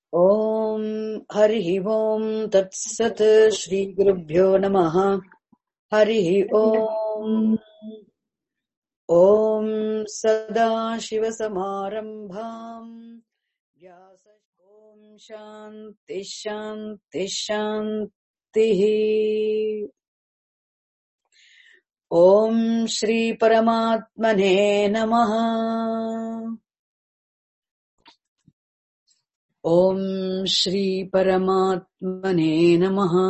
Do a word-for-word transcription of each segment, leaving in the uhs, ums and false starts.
Om Harihi Om Tat Sat Shri Gurubhyo Namaha Harihi Om Om Sada Shiva Samarambham Vyasa Om Shanti Shanti Shanti Om Shri Paramatmane Namaha Om Shri Paramatmane Namaha.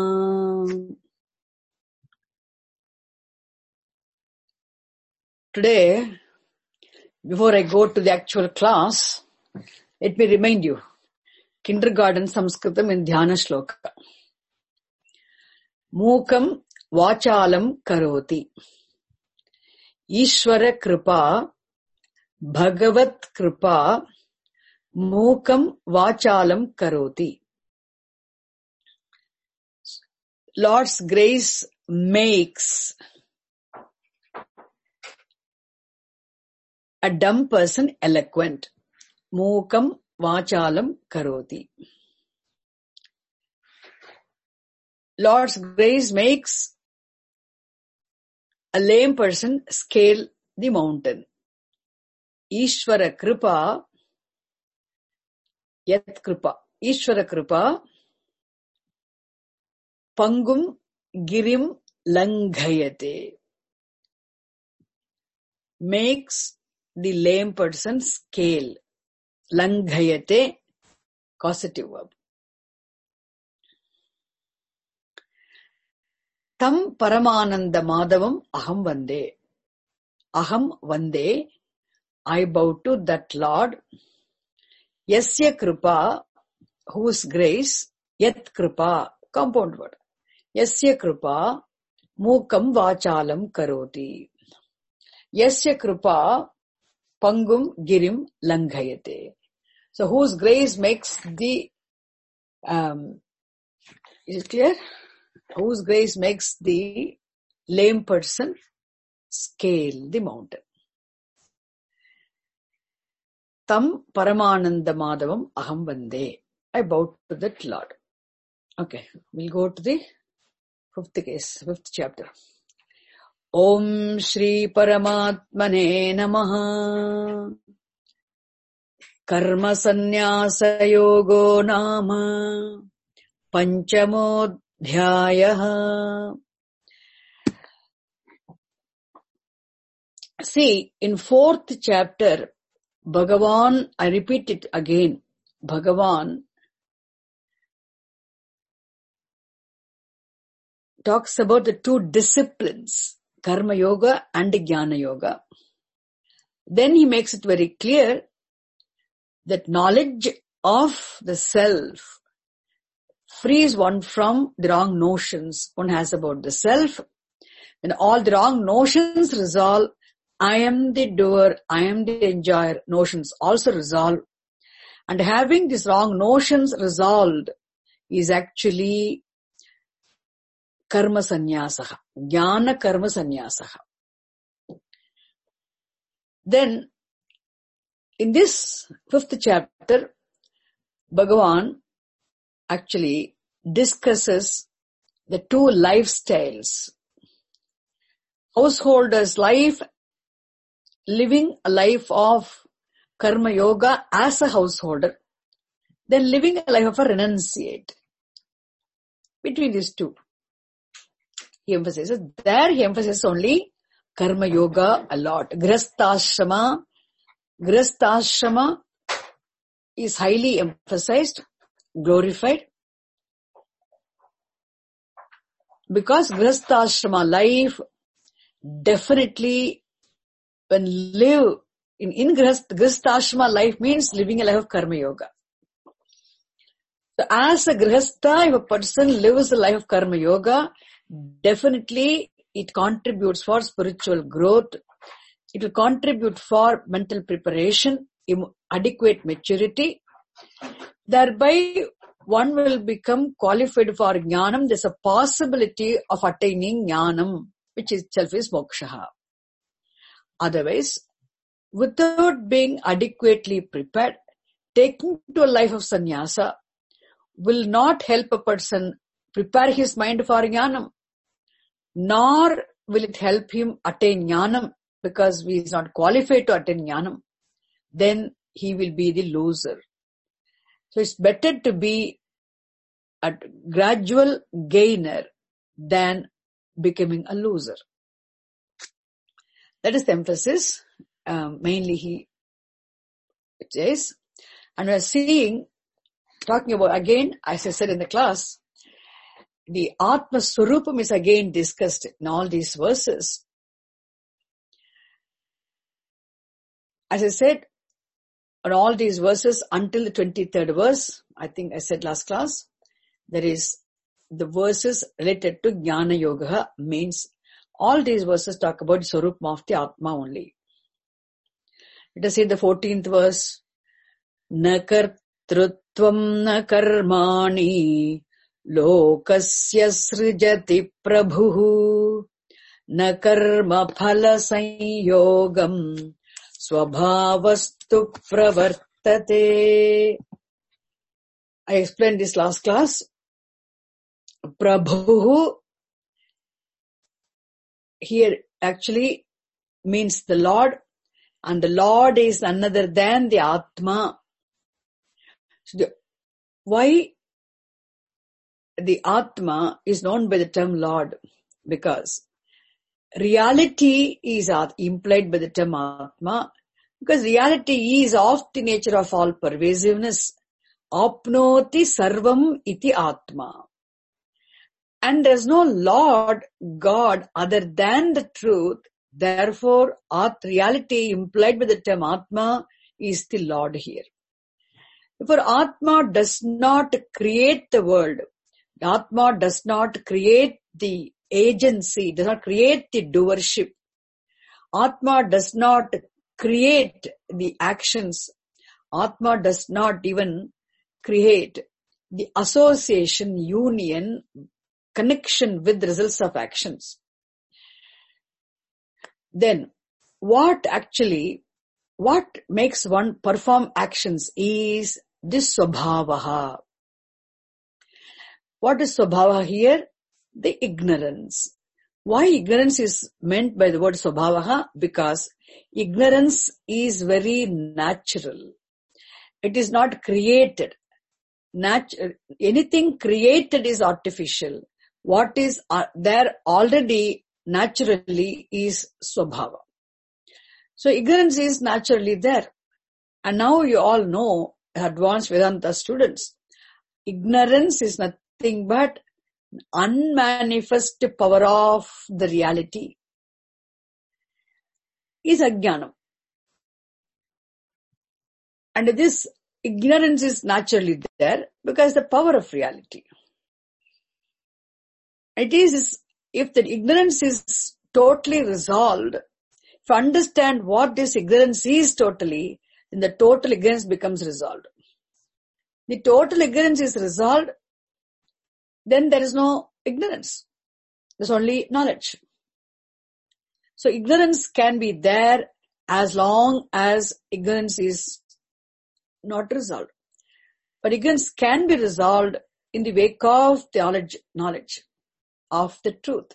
Today, before I go to the actual class, let me remind you, kindergarten Sanskritam in Dhyana Shloka. Mukam Vachalam Karoti. Ishvara Kripa, Bhagavat Kripa, Mukam Vachalam Karoti. Lord's grace makes a dumb person eloquent. Mukam Vachalam Karoti. Lord's grace makes a lame person scale the mountain. Ishvara Kripa, Yat Kripa. Ishvara Kripa, Pangum Girim Langhayate. Makes the lame person scale. Langhayate, causative verb. Tam Paramananda Madhavam Aham Vande. Aham Vande, I bow to that Lord. Yasya Kripa, whose grace, Yat Kripa, compound word. Yasya Kripa, Mukam Vachalam Karoti. Yasya Kripa, Pangum Girim Langhayate. So whose grace makes the, um, is it clear? Whose grace makes the lame person scale the mountain. Tam Paramananda Madhavam Aham Vande. I bow to that Lord. Okay, we'll go to the fifth case, fifth chapter. Om Shri Paramatmane Namaha. Karma Sannyasa Yogo Nama. Panchamodhyayaha. See, in fourth chapter, Bhagavan, I repeat it again, Bhagavan talks about the two disciplines, Karma Yoga and Jnana Yoga. Then he makes it very clear that knowledge of the self frees one from the wrong notions one has about the self. When all the wrong notions resolve, I am the doer, I am the enjoyer, notions also resolve. And having these wrong notions resolved is actually karma sannyasaha, jnana karma sannyasaha. Then, in this fifth chapter, Bhagavan actually discusses the two lifestyles. Householder's life, living a life of karma yoga as a householder, then living a life of a renunciate. Between these two, he emphasizes, there he emphasizes only karma yoga a lot. Grihastha-ashrama, Grihastha-ashrama is highly emphasized, glorified, because Grihastha-ashrama life definitely, when live in, in Grihastha life means living a life of karma yoga. So as a Grihastha, if a person lives a life of karma yoga, definitely it contributes for spiritual growth. It will contribute for mental preparation, adequate maturity. Thereby, one will become qualified for jnanam. There's a possibility of attaining jnanam, which itself is moksha. Otherwise, without being adequately prepared, taking to a life of sannyasa will not help a person prepare his mind for jnanam, nor will it help him attain jnanam, because he is not qualified to attain jnanam. Then he will be the loser. So it's better to be a gradual gainer than becoming a loser. That is the emphasis. Um, mainly he says. And we are seeing, talking about again, as I said in the class, the Atma Swarupam is again discussed in all these verses. As I said, on all these verses until the twenty-third verse, I think I said last class, there is the verses related to Jnana Yoga, means all these verses talk about Swarupam of the Atma only. Let us see the fourteenth verse. Na kartrutvam na karmani lokasya srijati prabhuhu na karma phala sanyogam swabhavastu pravartate. I explained this last class. Prabhuhu here actually means the Lord, and the Lord is none other than the Atma. So the, why the Atma is known by the term Lord? Because reality is implied by the term Atma, because reality is of the nature of all pervasiveness. Apnoti sarvam iti Atma. And there is no Lord, God, other than the truth. Therefore, at reality implied by the term Atma is the Lord here. Therefore, Atma does not create the world. Atma does not create the agency, does not create the doership. Atma does not create the actions. Atma does not even create the association, union, connection with the results of actions. Then, what actually, what makes one perform actions is this Swabhavaha. What is Swabhavaha here? The ignorance. Why ignorance is meant by the word Swabhavaha? Because ignorance is very natural. It is not created. Natu- anything created is artificial. What is uh, there already naturally is Swabhava. So ignorance is naturally there. And now you all know, advanced Vedanta students, ignorance is nothing but unmanifest power of the reality. Is ajnanam. And this ignorance is naturally there because the power of reality. It is, if the ignorance is totally resolved, if you understand what this ignorance is totally, then the total ignorance becomes resolved. The total ignorance is resolved, then there is no ignorance. There's only knowledge. So ignorance can be there as long as ignorance is not resolved. But ignorance can be resolved in the wake of the knowledge, knowledge of the truth.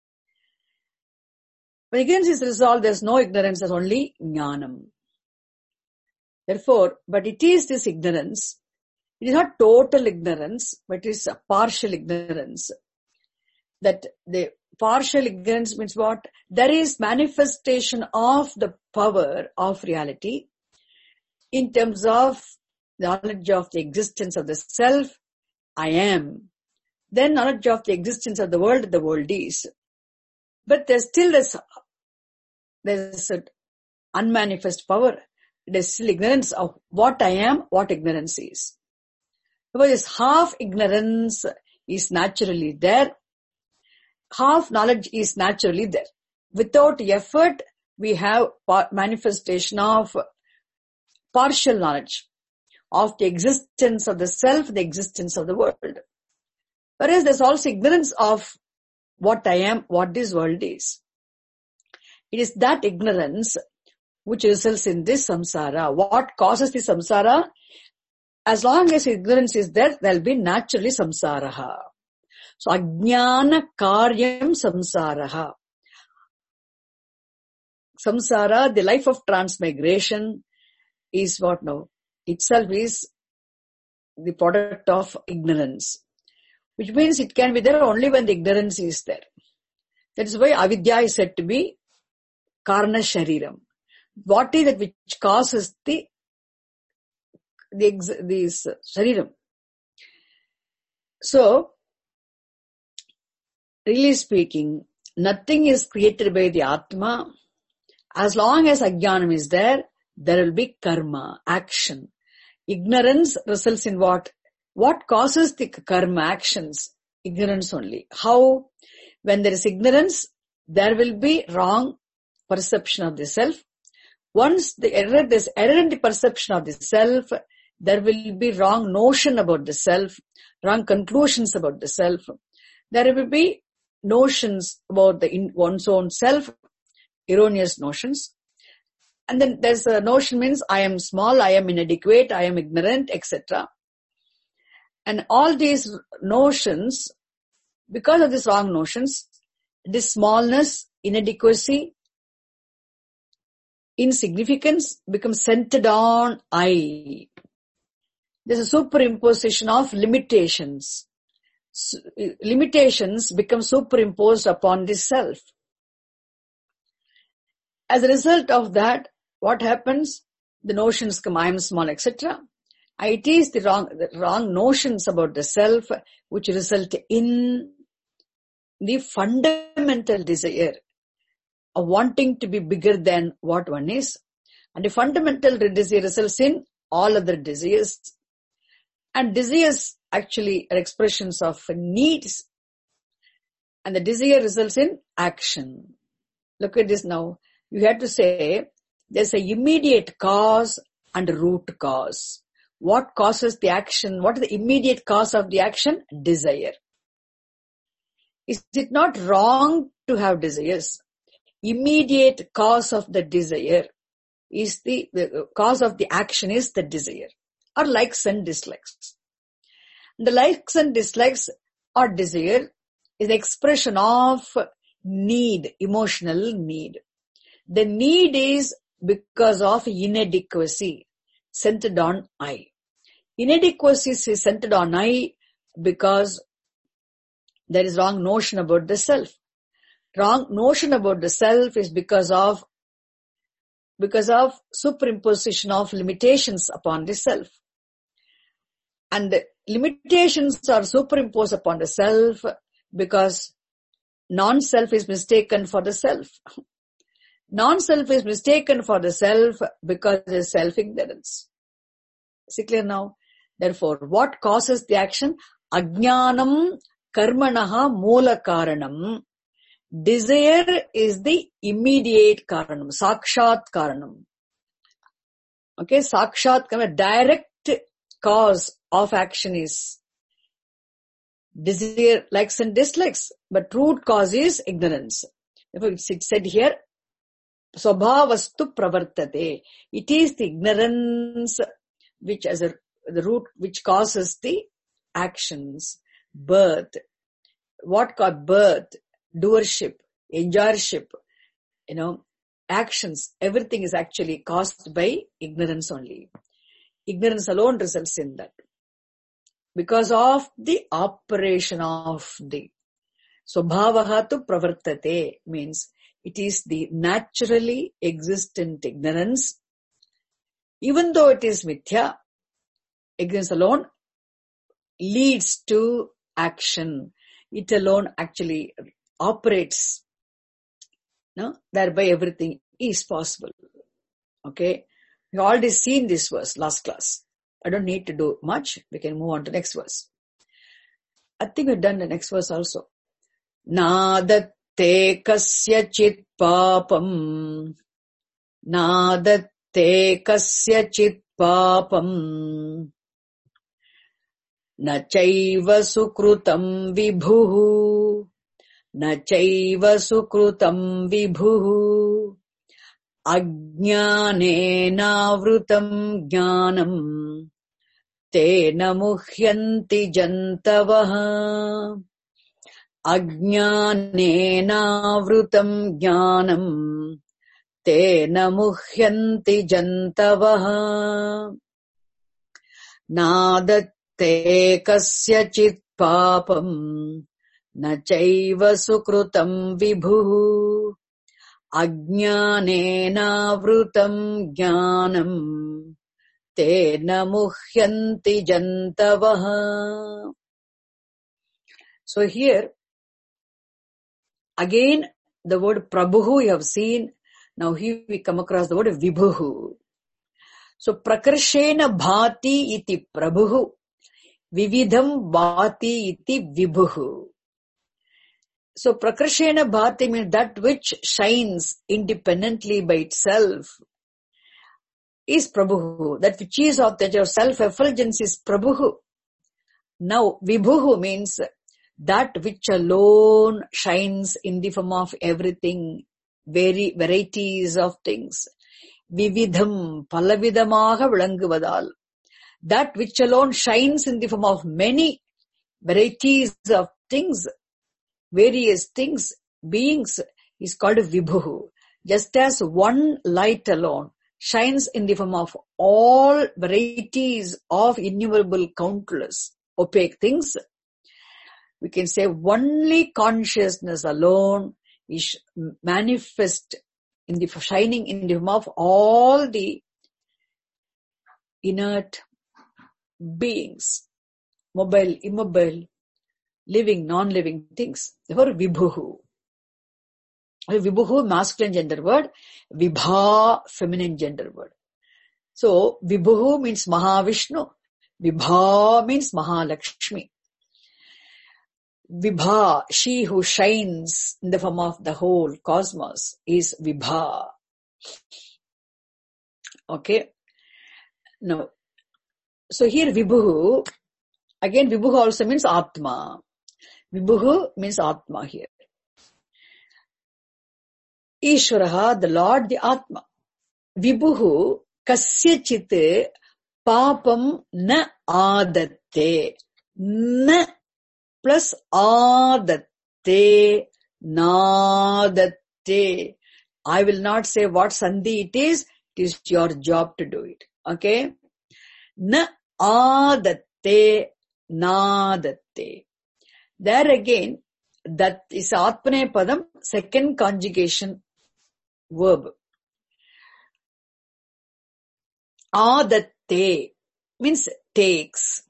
When ignorance is resolved, there's no ignorance, there's only jnanam. Therefore, but it is this ignorance, it is not total ignorance, but it is a partial ignorance. That the partial ignorance means what? There is manifestation of the power of reality in terms of knowledge of the existence of the self, I am. Then knowledge of the existence of the world, the world is. But there's still this, there's an unmanifest power. There's still ignorance of what I am, what ignorance is. Because this half ignorance is naturally there. Half knowledge is naturally there. Without effort, we have manifestation of partial knowledge of the existence of the self, the existence of the world. Whereas there's also ignorance of what I am, what this world is. It is that ignorance which results in this samsara. What causes the samsara? as long as ignorance is there, there will be naturally samsaraha. So, ajnana karyam samsaraha. Samsara, the life of transmigration, is what now? Itself is the product of ignorance. Which means it can be there only when the ignorance is there. That is why avidya is said to be karna shariram. What is it which causes the the this shariram? So, really speaking, nothing is created by the Atma. As long as ajnanam is there, there will be karma, action. Ignorance results in what? What causes the karma actions? Ignorance only. How? When there is ignorance, there will be wrong perception of the self. Once the error, there's error in the perception of the self, there will be wrong notion about the self, wrong conclusions about the self. There will be notions about the in one's own self, erroneous notions. And then there's a notion means I am small, I am inadequate, I am ignorant, et cetera. And all these notions, because of these wrong notions, this smallness, inadequacy, insignificance becomes centered on I. There's a superimposition of limitations. So, limitations become superimposed upon the self. As a result of that, what happens? The notions come, I am small, et cetera. It is the wrong, the wrong notions about the self which result in the fundamental desire of wanting to be bigger than what one is. And the fundamental desire results in all other desires. And desires actually are expressions of needs. And the desire results in action. Look at this now. You have to say there's an immediate cause and a root cause. What causes the action? What is the immediate cause of the action? Desire. Is it not wrong to have desires? Immediate cause of the desire is the, the cause of the action is the desire, or likes and dislikes. The likes and dislikes or desire is the expression of need, emotional need. The need is because of inadequacy, centered on I. Inadequacy is centered on I because there is wrong notion about the self. Wrong notion about the self is because of because of superimposition of limitations upon the self. And the limitations are superimposed upon the self because non-self is mistaken for the self. Non-self is mistaken for the self because there is self-ignorance. Is it clear now? Therefore, what causes the action? Ajnanam karmanaha moola karanam. Desire is the immediate karanam, sakshat karanam. Okay, sakshat karanam, direct cause of action is desire, likes and dislikes, but root cause is ignorance. Therefore, it's said here, swabhavastu pravartate. It is the ignorance which as a the root which causes the actions, birth. What called birth? Doership, enjoyership, you know, actions, everything is actually caused by ignorance only. Ignorance alone results in that. Because of the operation of the swabhavaha tu pravartate means it is the naturally existent ignorance. Even though it is mithya, ignorance alone leads to action. It alone actually operates, no? Thereby everything is possible. Okay? We already seen this verse last class. I don't need to do much. We can move on to next verse. I think we've done the next verse also. Nadatte kasya chit papam. Nadatte kasya chit papam. Na chaiva sukrutam vibhuhu. Na chaiva sukrutam vibhuhu. Ajnanena vrutam jnanam. tena muhyanti jantavaha ajñānena vrutam jnānam tena muhyanti jantavaha nādatte kasyachit pāpam na chaiva sukrutam vibhu ajñānena vrutam jnānam tena muhyanti jantavaha. So here again the word Prabhu you have seen. Now here we come across the word Vibhuhu. So Prakarshena bhati iti Prabhu, Vividham bhati iti Vibhuhu. So Prakarshena bhati means that which shines independently by itself is Prabhu. That which is of the self-effulgence is Prabhu. Now Vibhuhu means that which alone shines in the form of everything, very varieties of things. Vividham, palavidamaga vilanguvadal. That which alone shines in the form of many varieties of things, various things, beings, is called Vibhuhu. Just as one light alone shines in the form of all varieties of innumerable, countless, opaque things, we can say only consciousness alone is manifest in the shining in the form of all the inert beings, mobile, immobile, living, non-living things. Therefore, Vibhuhu. Vibhuhu, masculine gender word. Vibha, feminine gender word. So, Vibhuhu means Mahavishnu. Vibha means Mahalakshmi. Vibha, she who shines in the form of the whole cosmos, is Vibha. Okay. Now, so here Vibhuhu, again Vibhuhu also means Atma. Vibhuhu means Atma here. Ishvaraha, the Lord, the Atma. Vibhuhu kasyachit papam na adatte. Na plus adatte, nadatte. I will not say what sandhi it is. It is your job to do it. Okay? Na adatte, nadatte. There again, that is Atmane Padam, second conjugation verb. Adatte means takes.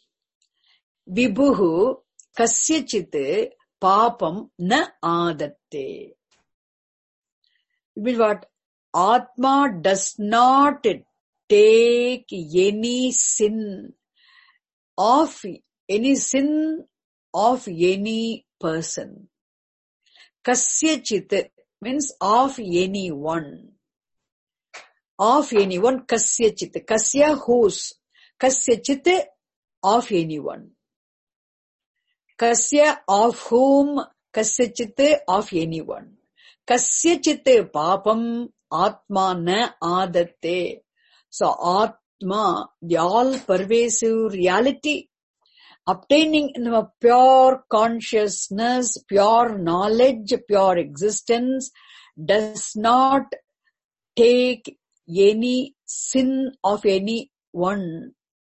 Vibhuhu kasyachit papam na adatte. It means what? Atma does not take any sin of any sin of any person. Kasyachit means of anyone. Of anyone, kasyachit. Kasya whose. Kasyachit of anyone. Kasya of whom, kasyachit of anyone. Kasyachit papam atma na adatte. So Atma, the all-pervasive reality, obtaining in a pure consciousness, pure knowledge, pure existence, does not take any sin of any one.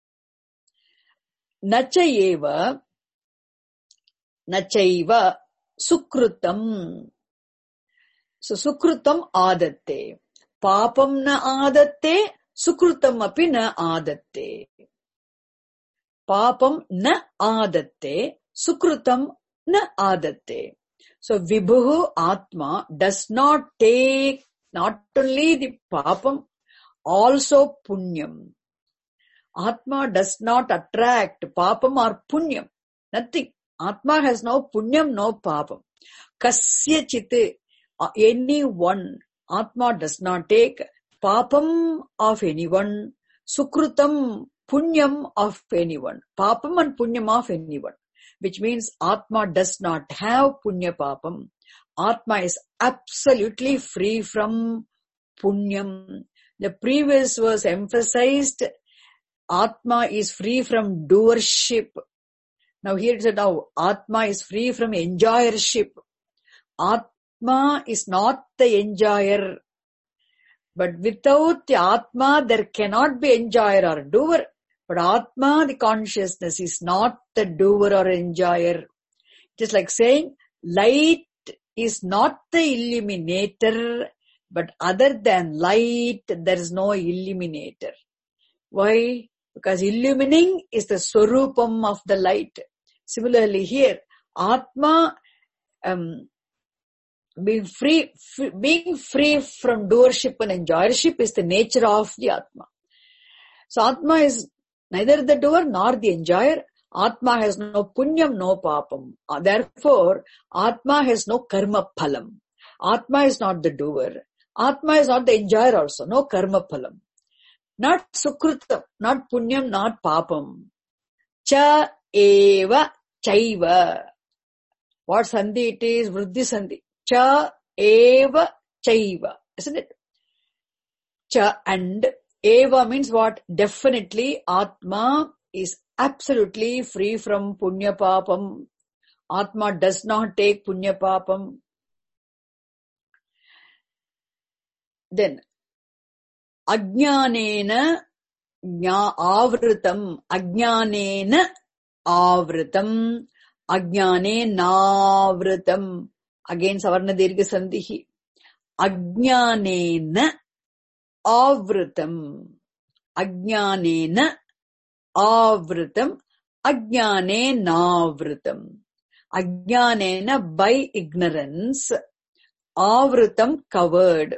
Nachayeva, nachaiva sukrutam. So sukrutam adatte. Papam na adatte, sukrutam api na adatte. Papam na adatte, sukrutam na adatte. So Vibhuhu Atma does not take not only the papam, also punyam. Atma does not attract papam or punyam. Nothing. Atma has no punyam, no papam. Kasya chite, anyone. Atma does not take papam of anyone, sukrutam, punyam of anyone. Papam and punyam of anyone. Which means Atma does not have punya papam. Atma is absolutely free from punyam. The previous verse emphasized Atma is free from doership. Now here it said now, Atma is free from enjoyership. Atma is not the enjoyer. But without the Atma, there cannot be enjoyer or doer. But Atma, the consciousness, is not the doer or enjoyer. Just like saying, light is not the illuminator, but other than light, there is no illuminator. Why? Because illumining is the swarupam of the light. Similarly here, Atma, um, being free, f- being free from doership and enjoyership is the nature of the Atma. So Atma is neither the doer nor the enjoyer. Atma has no punyam, no papam. Therefore, Atma has no karma phalam. Atma is not the doer. Atma is not the enjoyer also. No karma phalam. Not sukrutam, not punyam, not papam. Cha eva chaiva. What sandhi it is? Vriddhi sandhi. Cha eva chaiva. Isn't it? Cha and eva means what? Definitely Atma is absolutely free from punya papam. Atma does not take punya papam. Then, ajnanena jna avritam, ajnanena avritam, ajnane navritam. Again, savarna dirgha sandhi. Ajnanena avritam, ajnanena avritam, ajnane navritam. Ajnanena by ignorance, avritam covered.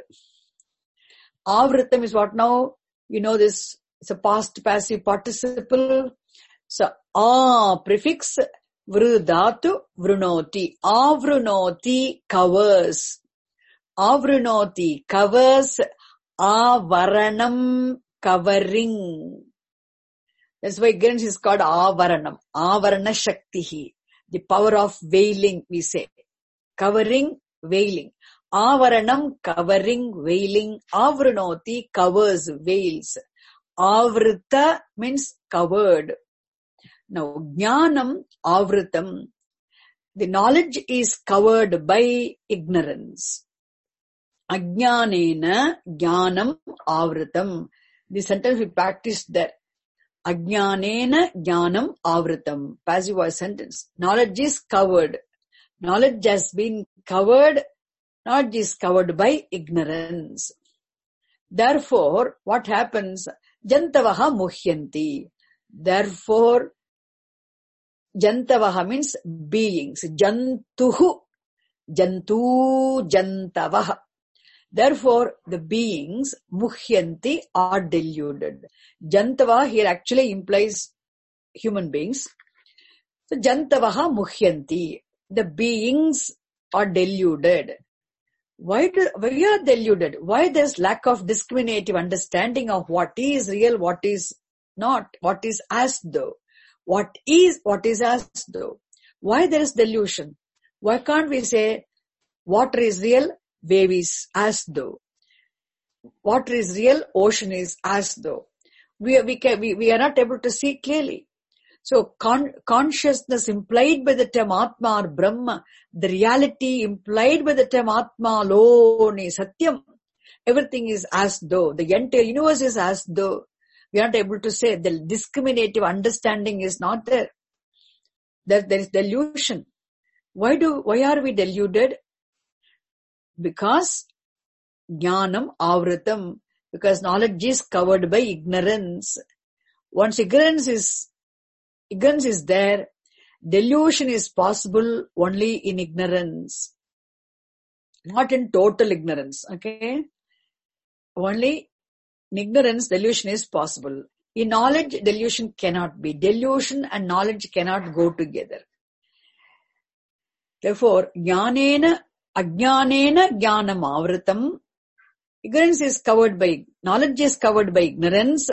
Avritam is what now? You know this, it's a past passive participle. So, a prefix, vrudatu vrunoti. Avrunoti covers. Avrunoti covers. Avaranam covering. That's why ignorance is called avaranam. Avarana shaktihi. The power of veiling, we say. Covering, veiling. Avaranam covering, veiling. Avrunoti covers, veils. Avrita means covered. Now, jnanam avritam. The knowledge is covered by ignorance. Ajnanena jnanam avritam. The sentence we practiced there. Ajnanena jnanam avritam. Passive voice sentence. Knowledge is covered. Knowledge has been covered. Knowledge is covered by ignorance. Therefore, what happens? Jantavaha muhyanti. Therefore, Jantavaha means beings. Jantuhu. Jantu jantavaha. Therefore, the beings, muhyanti, are deluded. Jantava here actually implies human beings. So, Jantavaha muhyanti. The beings are deluded. Why do, we are deluded? Why there's lack of discriminative understanding of what is real, what is not, what is as though. What is, what is as though. Why there is delusion? Why can't we say water is real, wave is as though. Water is real, ocean is as though. We, we, can, we, we are not able to see clearly. So con- consciousness implied by the term Atma or Brahma, the reality implied by the term Atma alone is Satyam. Everything is as though. The entire universe is as though. We are not able to say. The discriminative understanding is not there. There, there is delusion. Why do, why are we deluded? Because jnanam avritam. Because knowledge is covered by ignorance. Once ignorance is Ignorance is there. Delusion is possible only in ignorance. Not in total ignorance. Okay? Only in ignorance, delusion is possible. In knowledge, delusion cannot be. Delusion and knowledge cannot go together. Therefore, jnanena, ajnanena jnanam avritam. Ignorance is covered by, knowledge is covered by ignorance.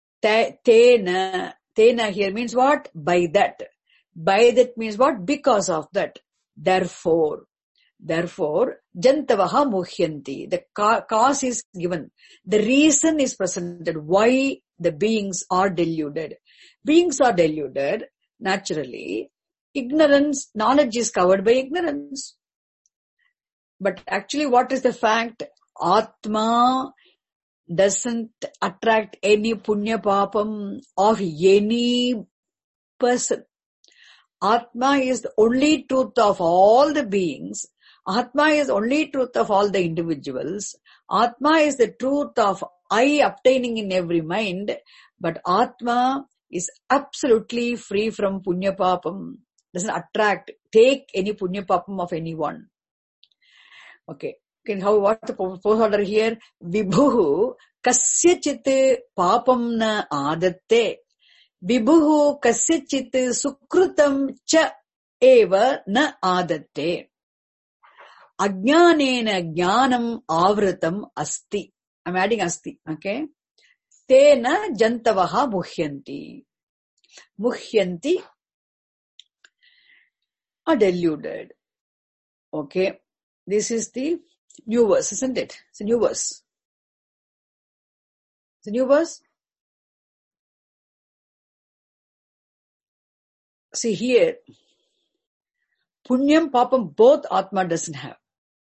Tena. Tena here means what? By that. By that means what? Because of that. Therefore. Therefore, jantavaha muhyanti. The ca- cause is given. The reason is presented. Why the beings are deluded. Beings are deluded, naturally. Ignorance, knowledge is covered by ignorance. But actually what is the fact? Atma doesn't attract any punya papam of any person. Atma is the only truth of all the beings. Atma is the only truth of all the individuals. Atma is the truth of I obtaining in every mind. But Atma is absolutely free from punya papam. Doesn't attract, take any punya papam of anyone. Okay. Okay, how, what's the post order here? Vibhuhu kasyachit papam na adatte. Vibhuhu kasyachit sukrutam cha eva na adatte. Ajnanena jnanam avratam asti. I'm adding asti, okay? Tena jantavaha muhyanti. Muhyanti are deluded. Okay. This is the new verse, isn't it? It's a new verse. It's a new verse. See here, punyam, papam, both Atma doesn't have.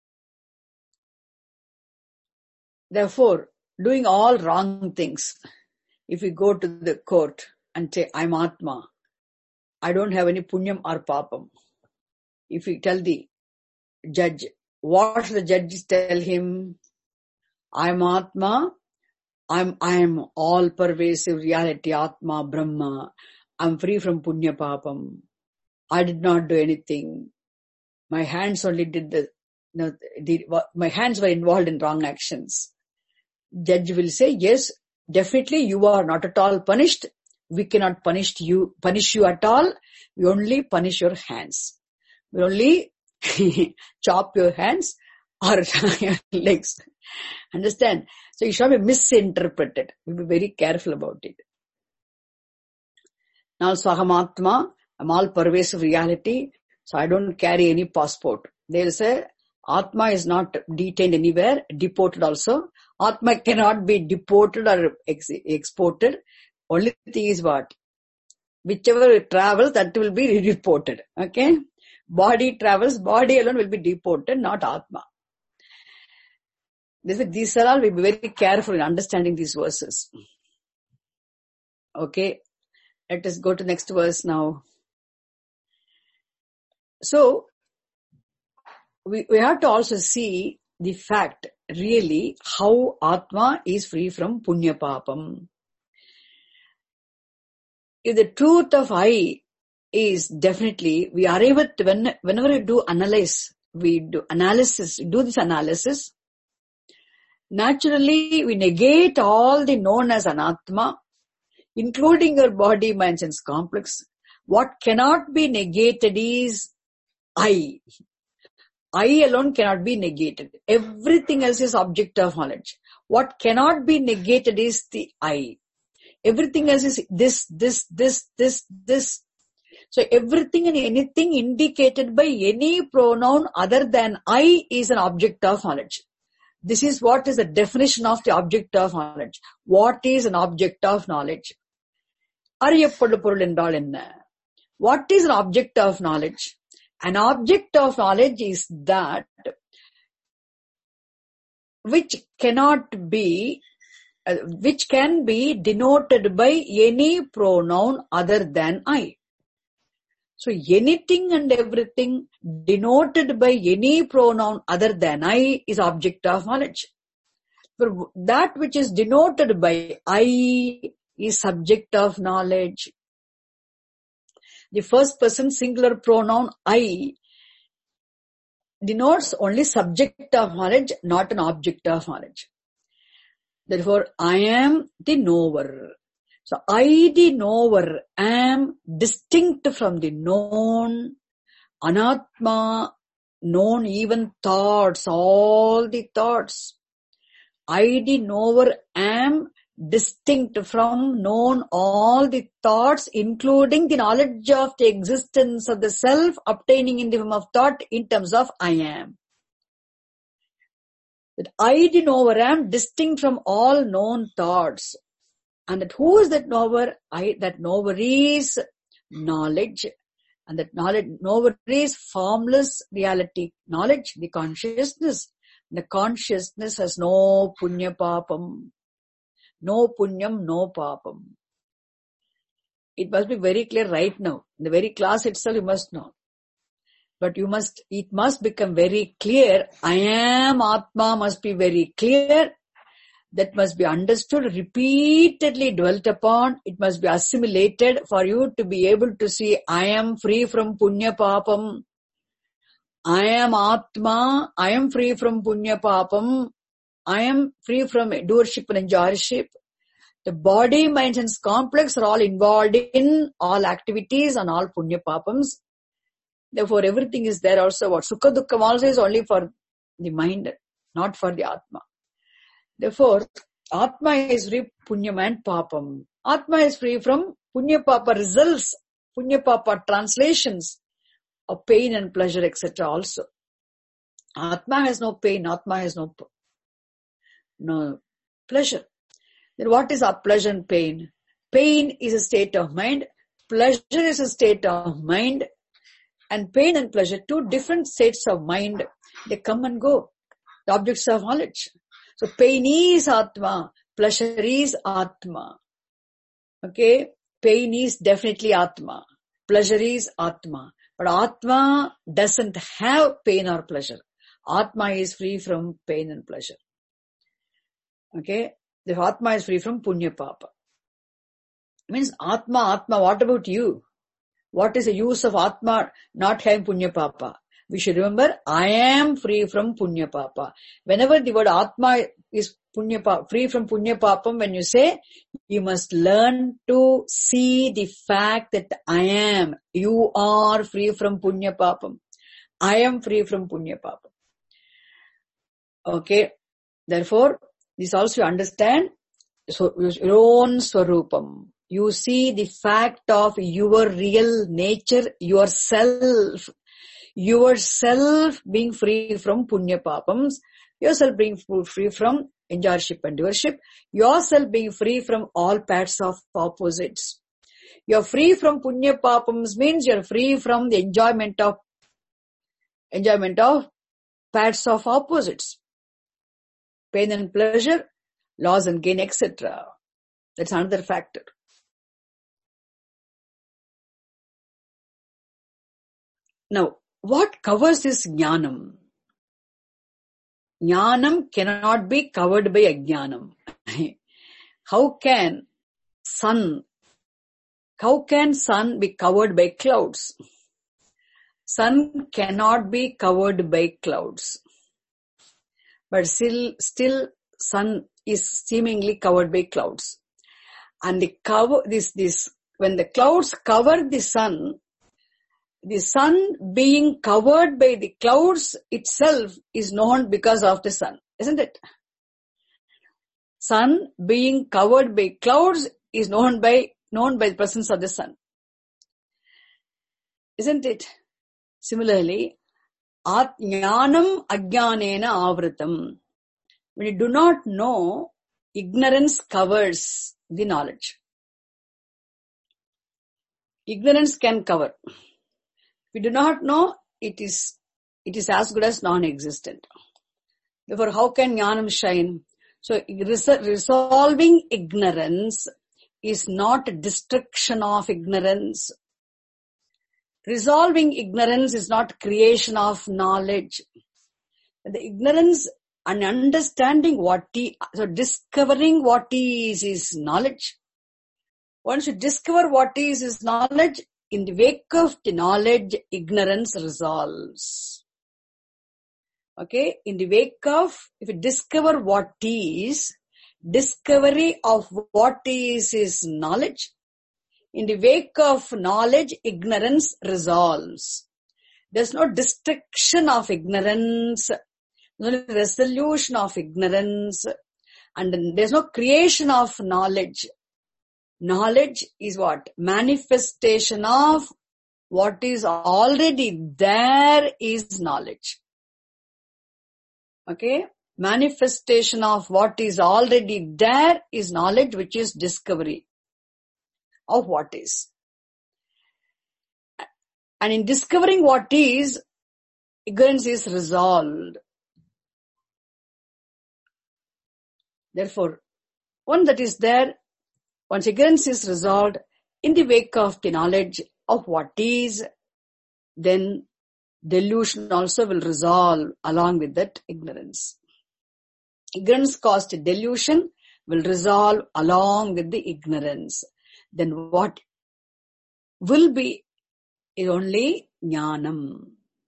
Therefore, doing all wrong things, if we go to the court and say, I'm Atma, I don't have any punyam or papam. If we tell the judge, what should the judge tell him? I'm Atma, I'm, I'm all pervasive reality, Atma, Brahma. I'm free from punya papam. I did not do anything. My hands only did the, no, the, my hands were involved in wrong actions. Judge will say, yes, definitely you are not at all punished. We cannot punish you, punish you at all. We only punish your hands. We only chop your hands or your legs. Understand? So it should be misinterpreted. We'll be very careful about it. Now, Swahamatma, I'm all pervasive reality, so I don't carry any passport. They'll say, Atma is not detained anywhere, deported also. Atma cannot be deported or ex- exported. Only thing is what? Whichever it travels, that will be reported. Okay? Body travels, body alone will be deported, not Atma. This, these are all, we'll be very careful in understanding these verses. Okay? Let us go to next verse now. So, we, we have to also see the fact, really, how Atma is free from punya papam. If the truth of I is definitely, we arrive at, when, whenever we do analyze, we do analysis, do this analysis, naturally we negate all the known as anatma, including your body, mind, sense complex. What cannot be negated is I. I alone cannot be negated. Everything else is object of knowledge. What cannot be negated is the I. Everything else is this, this, this, this, this. So everything and anything indicated by any pronoun other than I is an object of knowledge. This is what is the definition of the object of knowledge. What is an object of knowledge? Ariyappadu porul என்றால் என்ன? What is an object of knowledge? An object of knowledge is that which cannot be, uh, which can be denoted by any pronoun other than I. So anything and everything denoted by any pronoun other than I is object of knowledge. For that which is denoted by I is subject of knowledge. The first person singular pronoun I denotes only subject of knowledge, not an object of knowledge. Therefore, I am the knower. So, I the knower am distinct from the known, anatma, known even thoughts, all the thoughts. I the knower am distinct from known all the thoughts, including the knowledge of the existence of the self obtaining in the form of thought in terms of I am. That I the knower am distinct from all known thoughts. And that who is that knower? I, that knower is knowledge. And that knowledge, knower is formless reality. Knowledge, the consciousness. The consciousness has no punya papam. No punyam, no papam. It must be very clear right now. In the very class itself you must know. But you must, it must become very clear. I am Atma must be very clear. That must be understood, repeatedly dwelt upon. It must be assimilated for you to be able to see I am free from punya papam. I am Atma. I am free from punya papam. I am free from doership and enjoyership. The body, mind and complex are all involved in all activities and all punya papams. Therefore, everything is there also. What Sukha Dukkha also is only for the mind, not for the Atma. Therefore, Atma is free punyam and papam. Atma is free from punya papa results, punya papa translations of pain and pleasure, et cetera also. Atma has no pain, Atma has no, no pleasure. Then what is our pleasure and pain? Pain is a state of mind, pleasure is a state of mind, and pain and pleasure, two different states of mind, they come and go. The objects of knowledge. So pain is Atma, pleasure is Atma. Okay, pain is definitely Atma, pleasure is Atma. But Atma doesn't have pain or pleasure. Atma is free from pain and pleasure. Okay, the Atma is free from punya papa. Means Atma, Atma, what about you? What is the use of Atma not having punya papa? We should remember, I am free from punya papa. Whenever the word Atma is punya papa, free from punya papam, when you say, you must learn to see the fact that I am, you are free from punya papam. I am free from punya papam. Okay. Therefore, this also you understand, so your own swarupam. You see the fact of your real nature, yourself. Yourself being free from punya papams, yourself being free from enjoyership and doership, yourself being free from all paths of opposites. You're free from punya papams means you're free from the enjoyment of enjoyment of paths of opposites. Pain and pleasure, loss and gain, et cetera. That's another factor. Now, what covers this jnanam? Jnanam cannot be covered by ajnanam. How can sun, how can sun be covered by clouds? Sun cannot be covered by clouds. But still, still sun is seemingly covered by clouds. And the cover, this, this, when the clouds cover the sun, the sun being covered by the clouds itself is known because of the sun, isn't it? Sun being covered by clouds is known by, known by the presence of the sun. Isn't it? Similarly, At jnanam ajnanena avritam. When you do not know, ignorance covers the knowledge. Ignorance can cover. We do not know, it is, it is as good as non-existent. Therefore, how can jnanam shine? So, resolving ignorance is not destruction of ignorance. Resolving ignorance is not creation of knowledge. The ignorance and understanding what is, so discovering what is is knowledge. Once you discover what is is knowledge, in the wake of the knowledge, ignorance resolves. Okay, in the wake of, if you discover what is, discovery of what is is knowledge. In the wake of knowledge, ignorance resolves. There's no destruction of ignorance, no resolution of ignorance, and there's no creation of knowledge. Knowledge is what? Manifestation of what is already there is knowledge. Okay? manifestation of what is already there is knowledge, which is discovery of what is. And in discovering what is, ignorance is resolved. Therefore, one that is there, once ignorance is resolved, in the wake of the knowledge of what is, then delusion also will resolve along with that ignorance. Ignorance caused delusion will resolve along with the ignorance. Then what will be is only jnanam.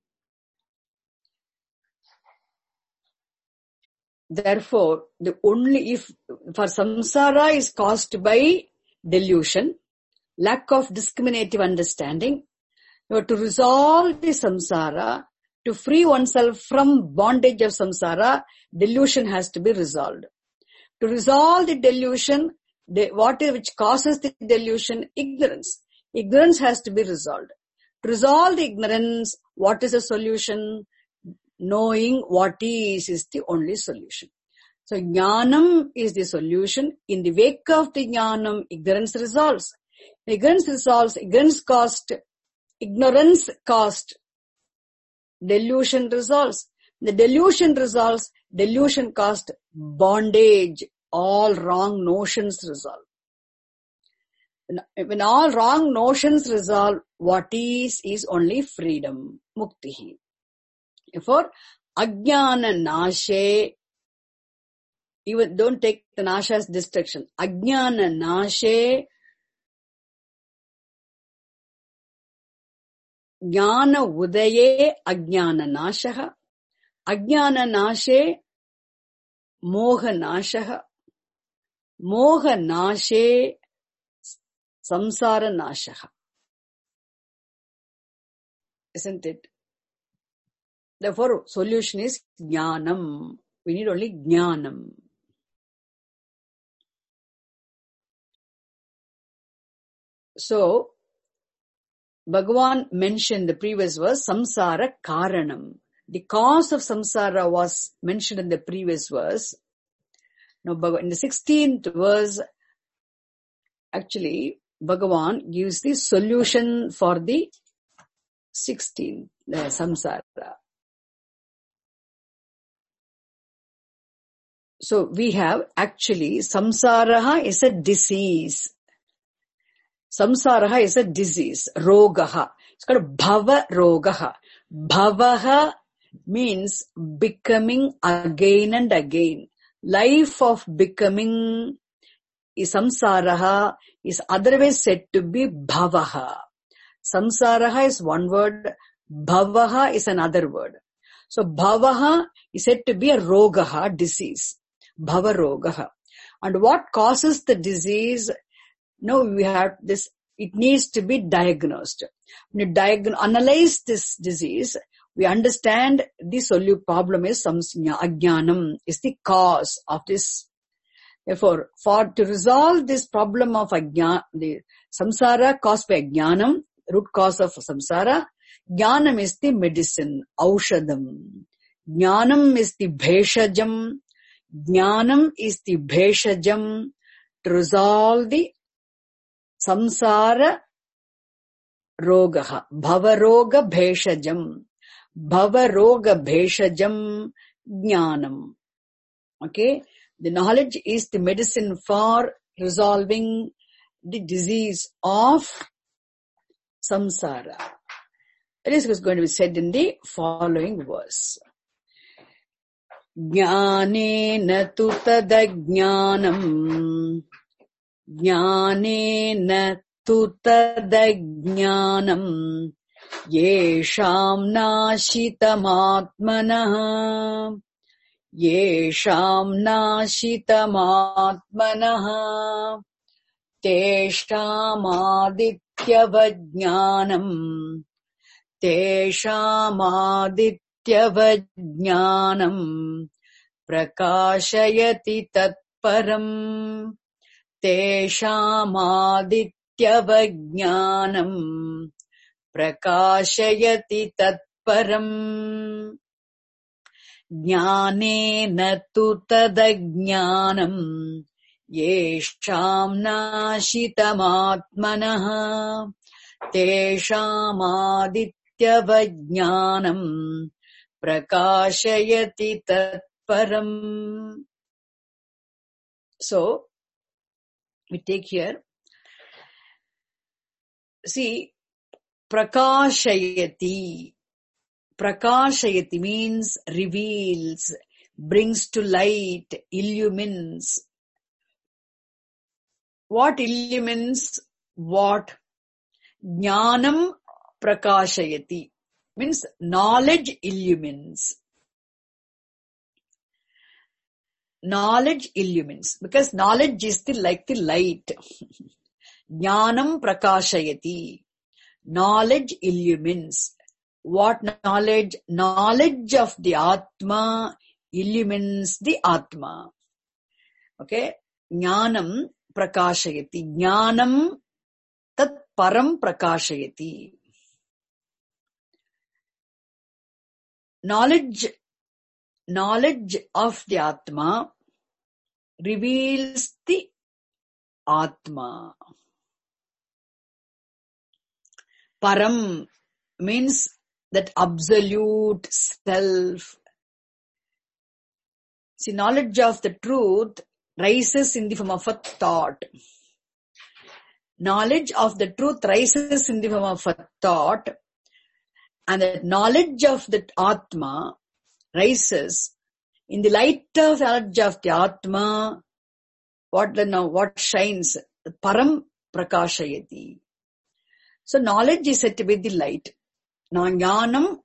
Therefore, the only if for samsara is caused by delusion, lack of discriminative understanding, you have to resolve the samsara, to free oneself from bondage of samsara, delusion has to be resolved. To resolve the delusion, the, what is which causes the delusion? Ignorance. Ignorance has to be resolved. To resolve the ignorance, what is the solution? Knowing what is is the only solution. So jnanam is the solution. In the wake of the jnanam, ignorance resolves. Ignorance resolves, ignorance caused, ignorance caused, delusion resolves. The delusion resolves, delusion caused bondage, all wrong notions resolve. When all wrong notions resolve, what is, is only freedom, muktihi. Therefore, ajnana nashe, even don't take the nasha as destruction. Ajnana nashe, jnana udaye ajnana nashaha, ajnana nashe moha nashaha, moha nashe samsara nashaha. Isn't it? Therefore, solution is jnanam. We need only jnanam. So, Bhagavan mentioned the previous verse, samsara karanam. The cause of samsara was mentioned in the previous verse. Now, in the sixteenth verse, actually, Bhagavan gives the solution for the sixteenth, the samsara. So, we have actually, samsaraha is a disease. Samsaraha is a disease, rogaha. It's called bhava rogaha. Bhavaha means becoming again and again. Life of becoming is samsaraha, is otherwise said to be bhavaha. Samsaraha is one word, bhavaha is another word. So bhavaha is said to be a rogaha, disease. Bhava rogaha. And what causes the disease? No, we have this, it needs to be diagnosed. When you diagnose, analyze this disease, we understand the solution problem is samsya, ajnanam, is the cause of this. Therefore, for to resolve this problem of ajnana, the samsara caused by ajnanam, root cause of samsara, jnanam is the medicine, aushadam. Jnanam is the bheshajam. Jnanam is the bheshajam to resolve the samsara rogaha. Bhavaroga bheshajam. Bhavaroga bheshajam jnanam. Okay. The knowledge is the medicine for resolving the disease of samsara. This is going to be said in the following verse. Jnanena tu tadajnanam. Jnanena tu tadajnanam. Yesham nashitamatmanaha. Yesham nashitamatmanaha. Teshtam adityavajnanam. Tesham adityavajnanam. Prakashayati tatparam. Tesham adityavajnanam. Prakashayati tatparam. Jnanena tu tadajnanam yesham nashitamatmanaha tesham adityavajnanam prakashayati tatparam. So, we take here, see, prakashayati. Prakashayati means reveals, brings to light, illumines. What illumines? What? Jnanam prakashayati means knowledge illumines. Knowledge illumines because knowledge is the, like the light. Jnanam prakashayati. Knowledge illumines. What knowledge? Knowledge of the Atma illumines the Atma. Okay? Jnanam prakashayati. Jnanam tat param prakashayati. Knowledge, knowledge of the Atma reveals the Atma. Param means that absolute self. See, knowledge of the truth rises in the form of a thought. Knowledge of the truth rises in the form of a thought, and the knowledge of the Atma rises in the light of the knowledge of the Atma. What the now? What shines? Param prakashayati. So knowledge is said to be the light. Now jnanam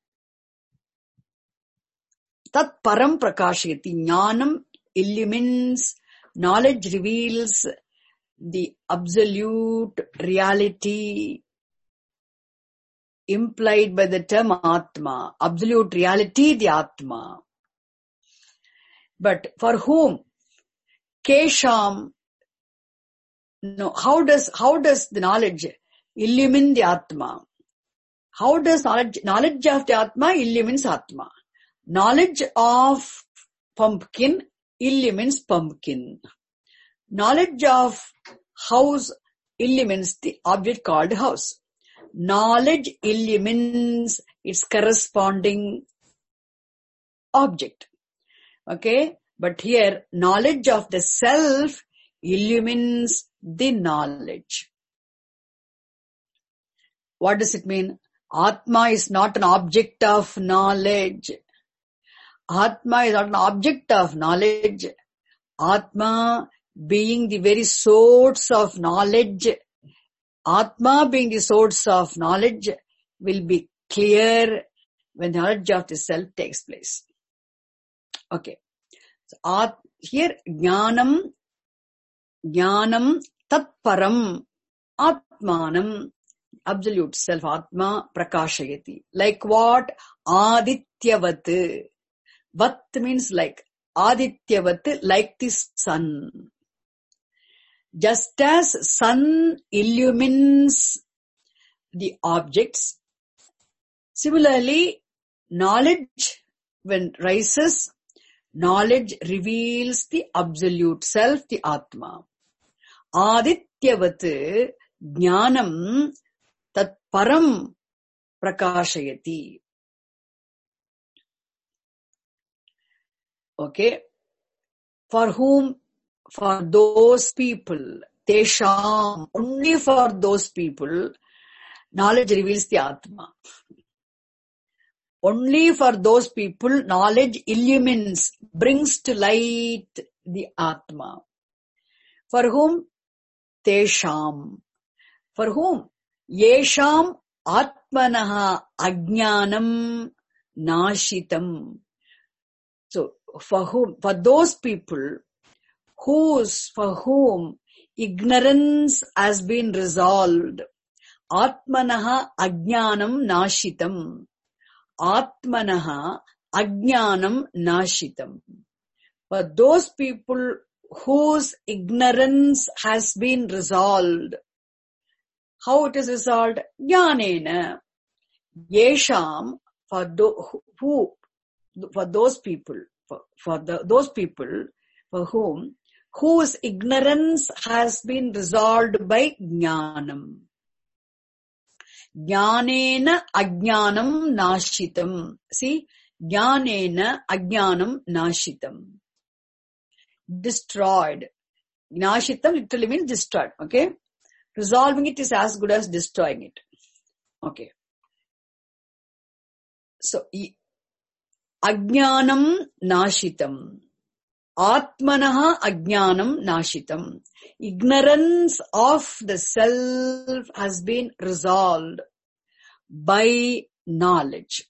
tat param prakashayati. Jnanam illumines, knowledge reveals the absolute reality implied by the term Atma. Absolute reality, the Atma. But for whom? Kesham. No, how does, how does the knowledge illumine the Atma? How does knowledge, knowledge of the Atma illumines Atma? Knowledge of pumpkin illumines pumpkin. Knowledge of house illumines the object called house. Knowledge illumines its corresponding object. Okay? But here, knowledge of the self illumines the knowledge. What does it mean? Atma is not an object of knowledge. Atma is not an object of knowledge. Atma being the very source of knowledge, Atma being the source of knowledge will be clear when the knowledge of the self takes place. Okay. So, at, here, jnanam, jnanam tat param atmanam, absolute self, Atma prakashayati. Like what? Adityavat. Vat means like. Adityavat, like the sun. Just as sun illumines the objects, similarly, knowledge, when rises, knowledge reveals the absolute self, the Atma. Adityavat jnanam tat param prakashayati. Okay. For whom? For those people. Tesham. Only for those people, knowledge reveals the Atma. Only for those people, knowledge illumines, brings to light the Atma. For whom? Tesham. For whom? Yesham atmanaha ajnanam nashitam. So, for whom? For those people whose, for whom ignorance has been resolved. Atmanaha ajnanam nashitam. Atmanaha ajnanam nashitam. For those people whose ignorance has been resolved. How it is resolved? Jnanena. Yesham, for those who, for those people, for, for the, those people for whom, whose ignorance has been resolved by jnanam. Jnanena ajnanam nashitam. See, jnanena ajnanam nashitam. Destroyed. Nashitam literally means destroyed. Okay. Resolving it is as good as destroying it. Okay. So, ajnanam nashitam. Atmanaha ajnanam nashitam. Ignorance of the self has been resolved by knowledge.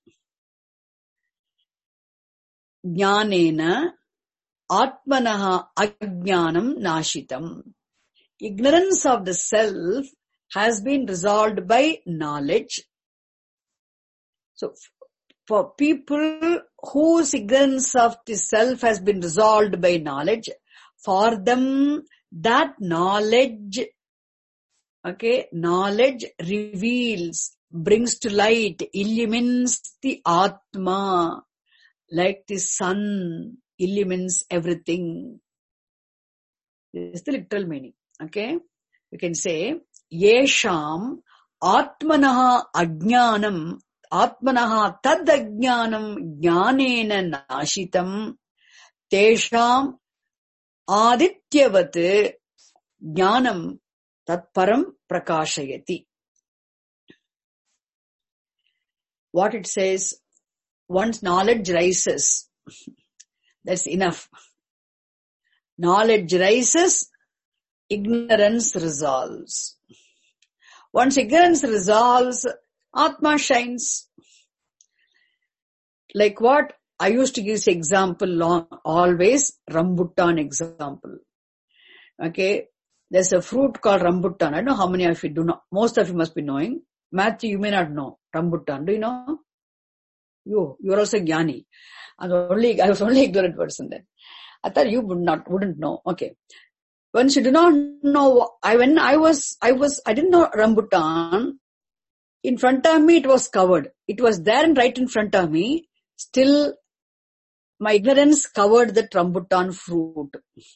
Jnanena atmanaha ajnanam nashitam. Ignorance of the self has been resolved by knowledge. So, for people whose ignorance of the self has been resolved by knowledge, for them that knowledge, okay, knowledge reveals, brings to light, illumines the Atma, like the sun illumines everything. This is the literal meaning. Okay, you can say, Yesham Atmanaha Ajnanam Atmanaha tad ajnanam jnanena nashitam tesham adityavat jnanam tatparam prakashayati. What it says, once knowledge rises, that's enough. Knowledge rises, ignorance resolves. Once ignorance resolves, Atma shines. Like what? I used to give this example long, always, rambutan example. Okay. There's a fruit called rambutan. I don't know how many of you do not. Most of you must be knowing. Matthew, you may not know. Rambutan. Do you know? You, you are also jnani. I was only, I was only ignorant person then. I thought you would not, wouldn't know. Okay. Once you do not know, I, when I was, I was, I didn't know rambutan. In front of me, it was covered. It was there and right in front of me. Still, my ignorance covered the rambutan fruit.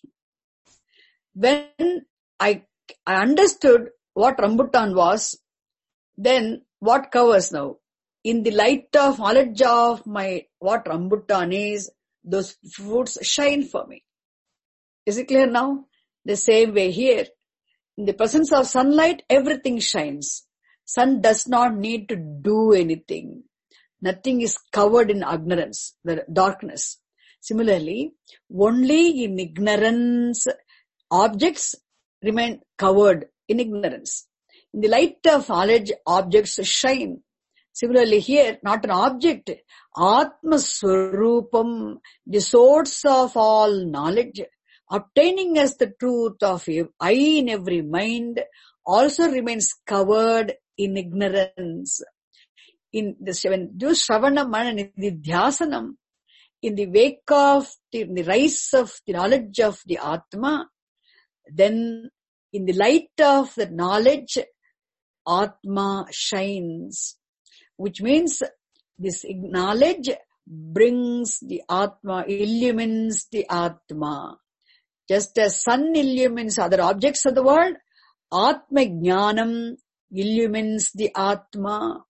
When I, I understood what rambutan was, then what covers now? In the light of knowledge of my, what rambutan is, those fruits shine for me. Is it clear now? The same way here. In the presence of sunlight, everything shines. Sun does not need to do anything. Nothing is covered in ignorance, the darkness. Similarly, only in ignorance, objects remain covered in ignorance. In the light of knowledge, objects shine. Similarly here, not an object, Atma Swarupam, the source of all knowledge, obtaining as the truth of I in every mind, also remains covered in ignorance. In the seven, do Shravana Mana Nidhyasanam, in the wake of the, in the rise of the knowledge of the Atma, then in the light of the knowledge, Atma shines, which means this knowledge brings the Atma, illumines the Atma. Just as sun illumines other objects of the world, Atma Jnanam illumines the Atma.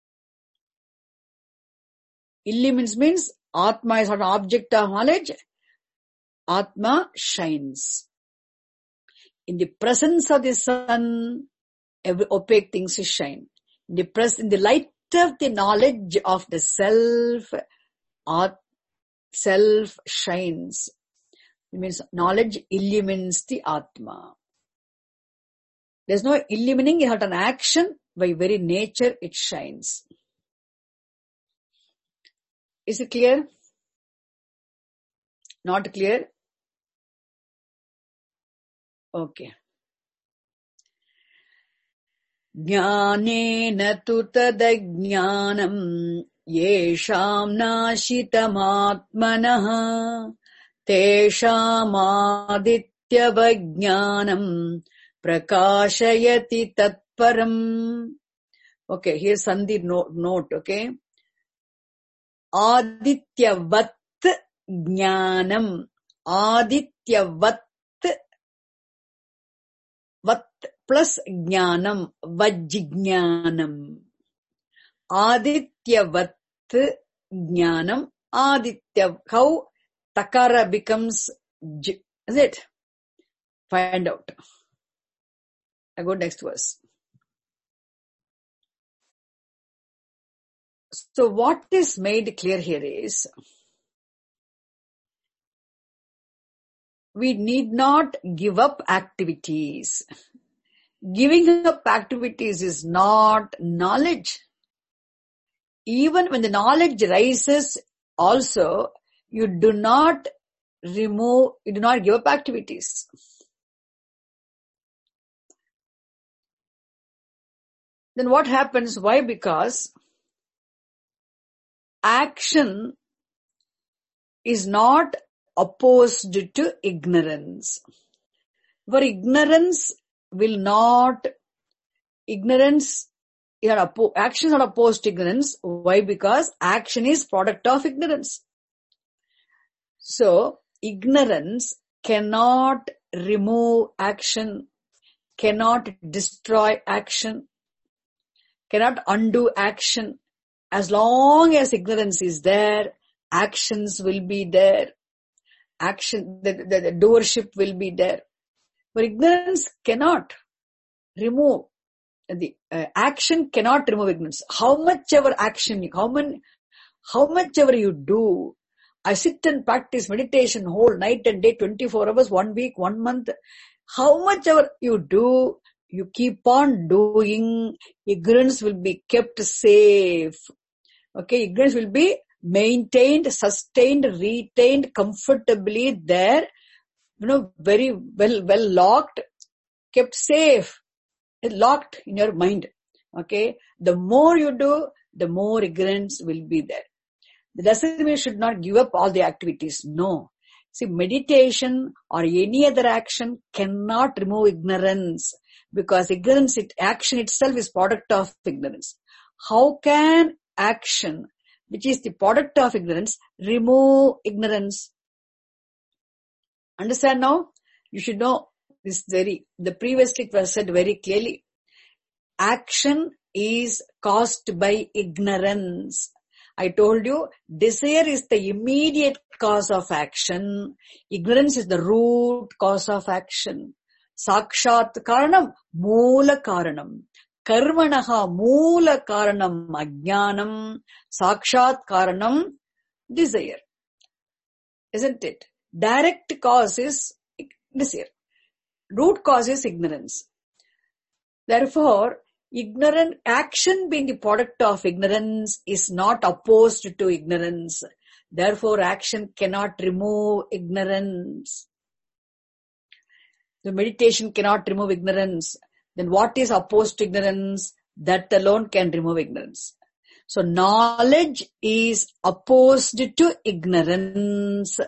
Illumines means Atma is not an object of knowledge. Atma shines. In the presence of the sun, every opaque things shine. In the pres- in the light of the knowledge of the self, At- self shines. It means knowledge illumines the Atma. There's no illumining, it has an action, by very nature it shines. Is it clear? Not clear? Okay. Jnanena tu tadajnanam yesham nashitam tesham adityavajnanam prakashayati tatparam. Okay, here's Sandhi note, note, okay. Adityavat jnanam. Adityavat vat plus jnanam. Vajjnanam. Adityavat jnanam. Aditya. How takara becomes j. Is it? Find out. I go next verse. So what is made clear here is, we need not give up activities. Giving up activities is not knowledge. Even when the knowledge rises also, you do not remove, you do not give up activities. Then what happens? Why? Because action is not opposed to ignorance. For ignorance will not, ignorance, action is not opposed to ignorance. Why? Because action is product of ignorance. So, ignorance cannot remove action, cannot destroy action, cannot undo action. As long as ignorance is there, actions will be there. Action, the, the, the doership will be there. But ignorance cannot remove, the uh, action cannot remove ignorance. How much ever action, how many, how much ever you do, I sit and practice meditation whole night and day, twenty-four hours, one week, one month. How much ever you do, you keep on doing, ignorance will be kept safe. Okay, ignorance will be maintained, sustained, retained comfortably there, you know, very well, well locked, kept safe, locked in your mind. Okay, the more you do, the more ignorance will be there. That doesn't mean you should not give up all the activities. No. See, meditation or any other action cannot remove ignorance, because ignorance, it, action itself is product of ignorance. How can action, which is the product of ignorance, remove ignorance? Understand now? You should know this very, the previously was said very clearly. Action is caused by ignorance. I told you, desire is the immediate cause of action. Ignorance is the root cause of action. Sakshat karanam, moola karanam. Karmanaha moola karanam ajnanam. Sakshat karanam, desire. Isn't it? Direct cause is desire. Root cause is ignorance. Therefore, ignorant action being the product of ignorance is not opposed to ignorance. Therefore, action cannot remove ignorance. The meditation cannot remove ignorance. Then what is opposed to ignorance? That alone can remove ignorance. So, knowledge is opposed to ignorance.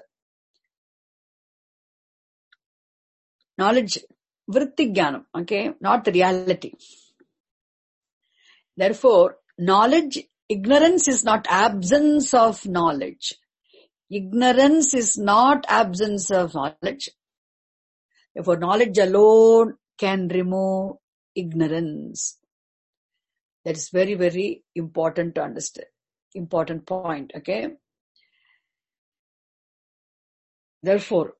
Knowledge, vritti jnanam, okay, not the reality. Therefore, knowledge, ignorance is not absence of knowledge. Ignorance is not absence of knowledge. Therefore, knowledge alone can remove ignorance. That is very, very important to understand. Important point, okay? Therefore,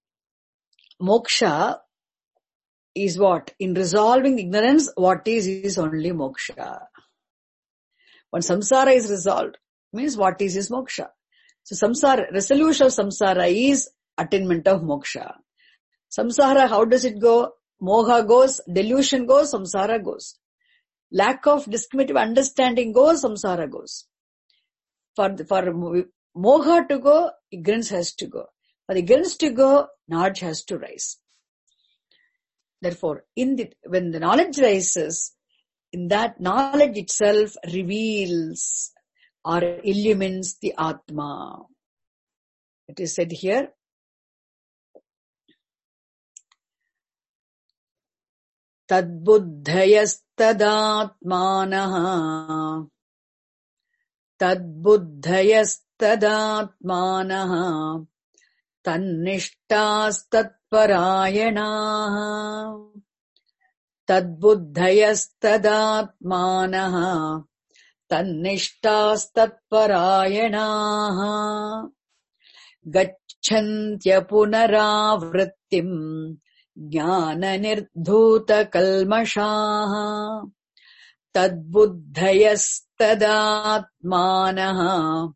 moksha is what? In resolving ignorance, what is, is only moksha. When samsara is resolved, means what is, is moksha. So samsara, resolution of samsara is attainment of moksha. Samsara, how does it go? Moha goes, delusion goes, samsara goes. Lack of discriminative understanding goes, samsara goes. For, for moha to go, ignorance has to go. For ignorance to go, knowledge has to rise. Therefore, in the, when the knowledge rises, in that knowledge itself reveals or illumines the Atma. It is said here, Tadbuddhayastadaatmanaha Tadbuddhayastadaatmanaha tannishtastatparayanaha. Tadbuddhayastadaatmanaha tannishtastatparayanaha. Gacchantya punaravrittim jnana nirdhuta kalmashaha. Tadbuddhayastadaatmanaha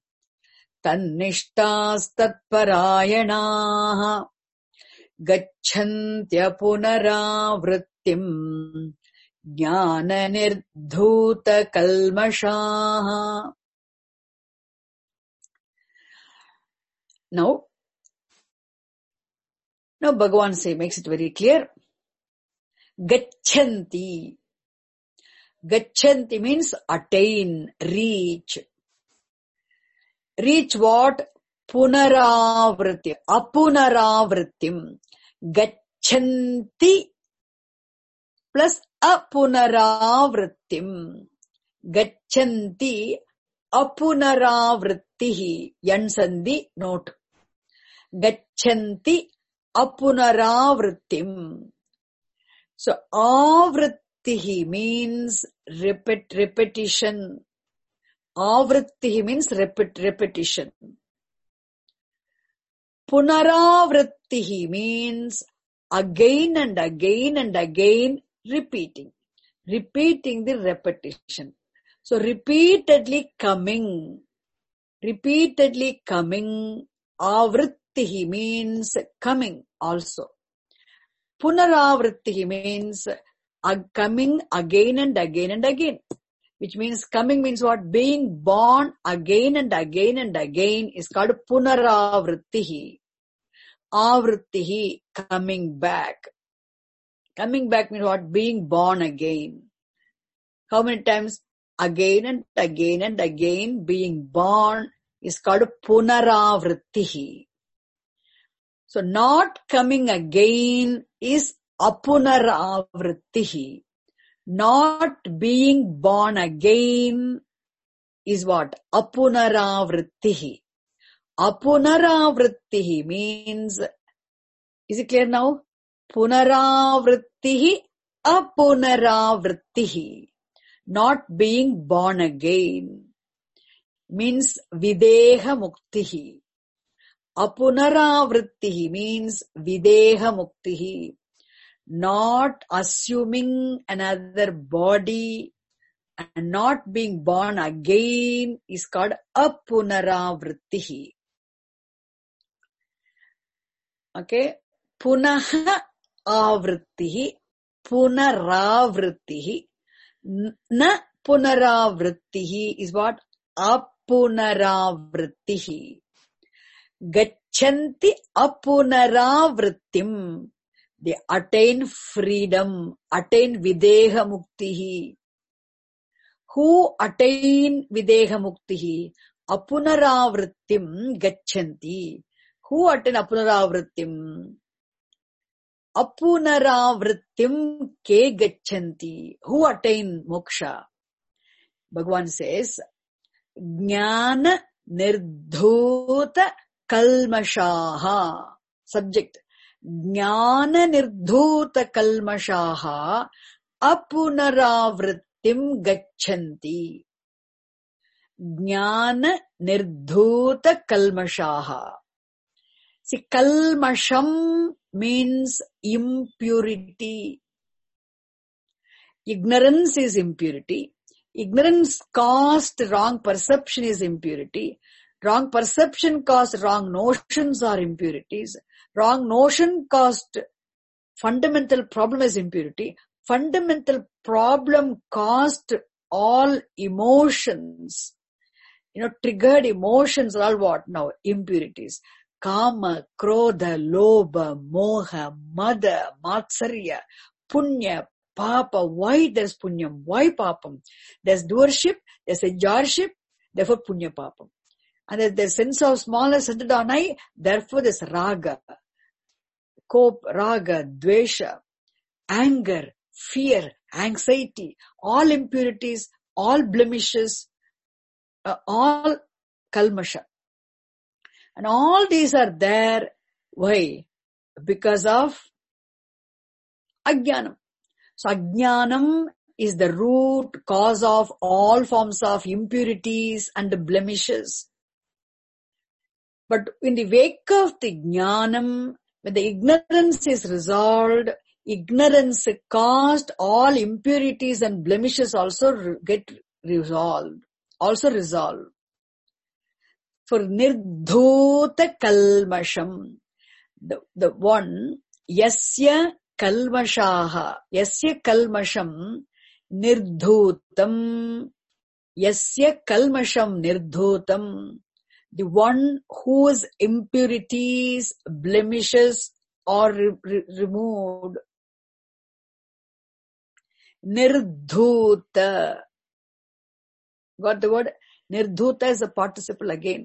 tannishtastatparayanaha. Gacchantya punaravrittim jnana nirdhuta kalmashaha. Now, now Bhagavan say, makes it very clear. Gachanti. Gachanti means attain, reach. Reach what? Punaravritti. Apunaravrittim. Gachanti plus apunaravrittim. Gachanti apunaravrittihi. Yansandhi note. Gachanti apunaravrittim. So, avrittihi means repeat, repetition. Avrittihi means repeat, repetition. Punaravrittihi means again and again and again repeating. Repeating the repetition. So, repeatedly coming. Repeatedly coming. Avrittihi means coming also. Punaravrittihi means uh, coming again and again and again. Which means coming means what? Being born again and again and again is called punaravrittihi. Avrittihi, coming back. Coming back means what? Being born again. How many times? Again and again and again being born is called punaravrittihi. So not coming again is apunaravrittihi. Not being born again is what? Apunaravrittihi. Apunaravrittihi means, is it clear now? Punaravrittihi, apunaravrittihi. Not being born again means videha muktihi. Apunaravrittihi means videha muktihi. Not assuming another body and not being born again is called apunaravrittihi. Okay. Punaha avrittihi, punaravrittihi. Na punaravrittihi is what? Apunaravrittihi. Gachanti apunaravrittim. They attain freedom, attain videha muktihi. Who attain videha muktihi? Apunaravrittim gachanti. Who attain apunaravrittim? Apunaravrittim ke gachanti. Who attain moksha? Bhagavan says, Jnana nirdhuta kalmashaha. Subject. Jnana nirdhuta kalmashaha apunaravrittim gachanti. Jnana nirdhuta kalmashaha. See, kalmasham means impurity. Ignorance is impurity. Ignorance caused wrong perception is impurity. Wrong perception caused wrong notions are impurities. Wrong notion caused fundamental problem is impurity. Fundamental problem caused all emotions. You know, triggered emotions are all what now? Impurities. Kama, Krodha, Lobha, Moha, Mada, Matsarya, Punya, Papa. Why there's Punyam? Why Papam? There's doership, there's enjoyership, therefore Punya Papam. And there's the sense of smallness centered on I, therefore there's Raga, Kop, Raga, Dvesha, anger, fear, anxiety, all impurities, all blemishes, uh, all kalmasha. And all these are there. Why? Because of ajnanam. So ajnanam is the root cause of all forms of impurities and blemishes. But in the wake of the jnanam, when the ignorance is resolved, ignorance caused all impurities and blemishes also re- get resolved, also resolved. For nirdhuta kalmasham, the, the one, yasya kalmashaha, yasya kalmasham nirdhutam, yasya kalmasham nirdhutam, the one whose impurities, blemishes are re- re- removed. Nirdhuta. Got the word? Nirdhuta is a participle again.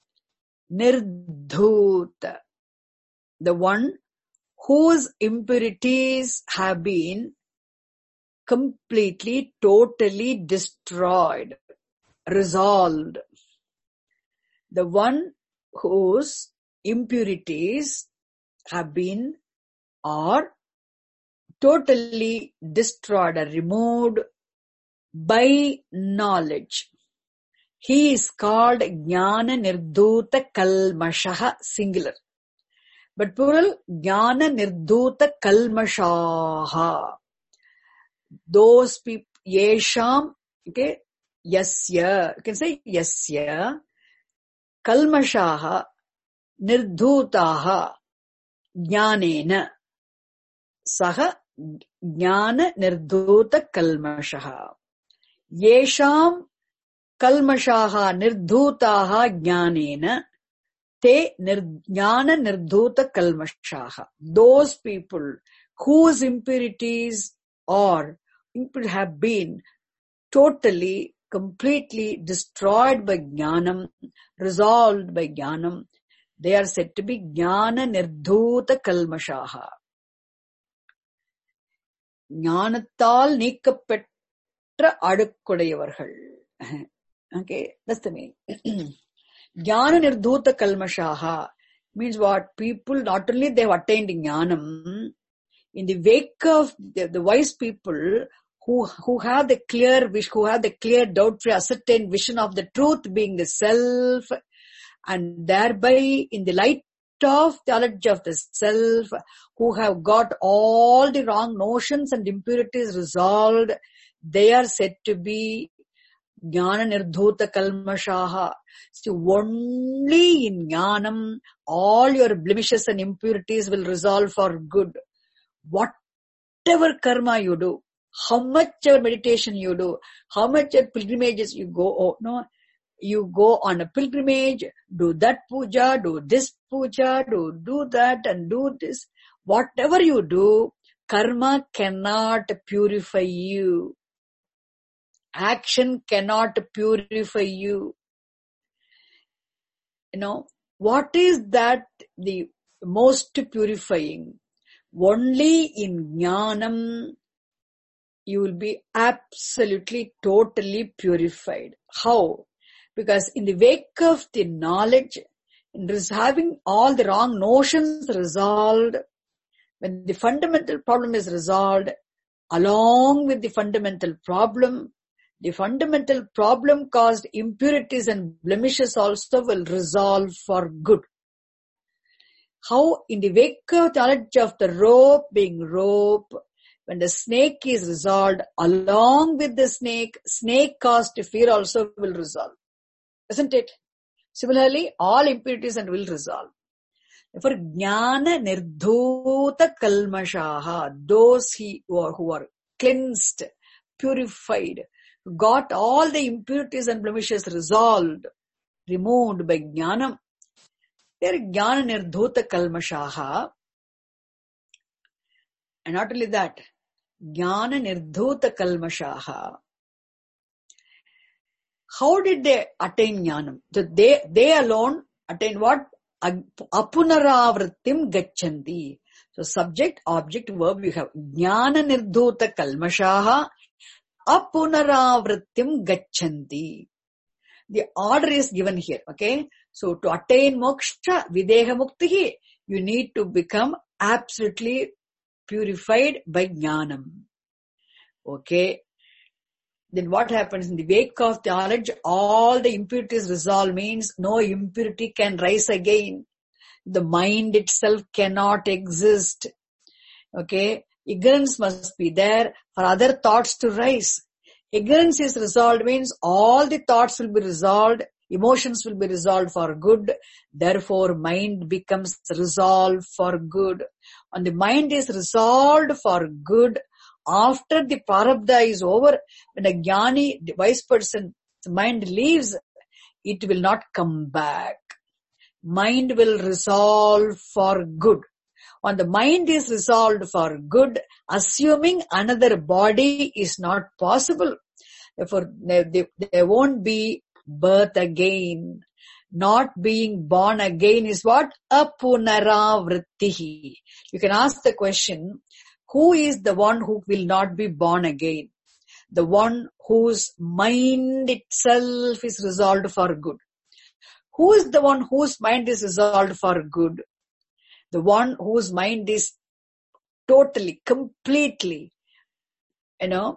Nirdhuta. The one whose impurities have been completely, totally destroyed, resolved. The one whose impurities have been or totally destroyed or removed by knowledge. He is called Jnana Nirdhuta Kalmashaha, singular. But plural, Jnana Nirdhuta Kalmashaha. Those people, Yesham, okay, Yasya, you can say Yasya, Kalmashaha, Nirdhutaha, Jnanena, Saha, Jnana Nirdhuta Kalmashaha. Yesham Kalmashaha Nirdhutaha Jnanena, Te Jnana Nirdhuta Kalmashaha. Those people whose impurities or have been totally, completely destroyed by Jnanam, resolved by Jnanam, they are said to be Jnana Nirdhuta Kalmashaha. Jnanathal Nikkappetta Adukkudayavargal. Okay, that's the meaning. Jnana Nirdhuta Kalmashaha means what? People, not only they have attained Jnanam, in the wake of the, the wise people who, who have the clear wish, who have the clear doubt-free ascertained vision of the truth being the self, and thereby in the light of the knowledge of the self, who have got all the wrong notions and impurities resolved, they are said to be Jnana Nirdhuta Kalmashaha. So only in Jnanam, all your blemishes and impurities will resolve for good. Whatever karma you do, how much ever meditation you do, how much pilgrimages you go, oh, no, you go on a pilgrimage, do that puja, do this puja, do, do that and do this. Whatever you do, karma cannot purify you. Action cannot purify you. You know, what is that the most purifying? Only in Jnanam you will be absolutely, totally purified. How? Because in the wake of the knowledge, in having all the wrong notions resolved, when the fundamental problem is resolved, along with the fundamental problem, the fundamental problem caused impurities and blemishes also will resolve for good. How? In the wake of the knowledge of the rope being rope, when the snake is resolved, along with the snake, snake caused fear also will resolve. Isn't it? Similarly, all impurities and will resolve. Therefore, Jnana Nirdhuta Kalmashaha, those who are, who are cleansed, purified, got all the impurities and blemishes resolved, removed by Jnanam, they are Jnana Nirdhuta Kalmashaha. And not only that, Jnana Nirdhuta Kalmashaha. How did they attain Jnanam? So they, they alone attain what? Apunaravrittim Gachanti. So subject, object, verb you have. Jnana Nirdhuta Kalmashaha Apunaravrittim Gachanti. The order is given here, okay? So to attain moksha, videha muktihi, you need to become absolutely purified by jnanam. Okay? Then what happens in the wake of the knowledge? All the impurities resolve, means no impurity can rise again. The mind itself cannot exist. Okay? Ignorance must be there for other thoughts to rise. Ignorance is resolved means all the thoughts will be resolved, emotions will be resolved for good. Therefore, mind becomes resolved for good. And the mind is resolved for good. After the prarabdha is over, when a jnani, the wise person, the mind leaves, it will not come back. Mind will resolve for good. When the mind is resolved for good, assuming another body is not possible. Therefore, there, there won't be birth again. Not being born again is what? Apunaravrittihi. You can ask the question, who is the one who will not be born again? The one whose mind itself is resolved for good. Who is the one whose mind is resolved for good? The one whose mind is totally, completely, you know,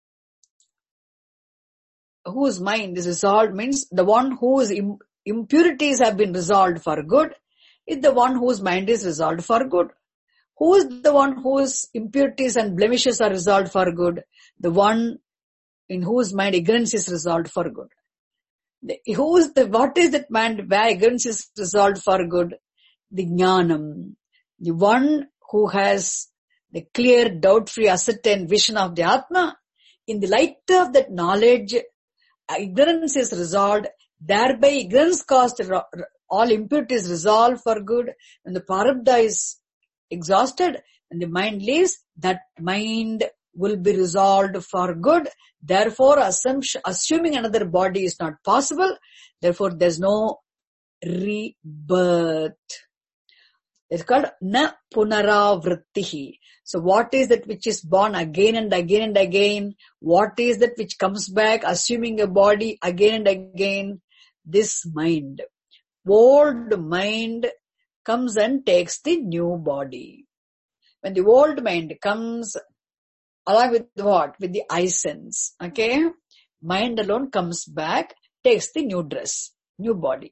whose mind is resolved means the one whose im- impurities have been resolved for good is the one whose mind is resolved for good. Who is the one whose impurities and blemishes are resolved for good? The one in whose mind ignorance is resolved for good. The, who is the, what is that mind where ignorance is resolved for good? The jnanam. The one who has the clear, doubt-free, ascertained vision of the Atma. In the light of that knowledge, ignorance is resolved. Thereby ignorance caused all impurities resolved for good. When the prarabdha is exhausted and the mind leaves, that mind will be resolved for good. Therefore, assumption, assuming another body is not possible. Therefore, there is no rebirth. It's called na punaravrittihi. So what is that which is born again and again and again? What is that which comes back, assuming a body again and again? This mind. Old mind comes and takes the new body. When the old mind comes, along with what? With the eye sense. Okay? Mind alone comes back, takes the new dress, new body.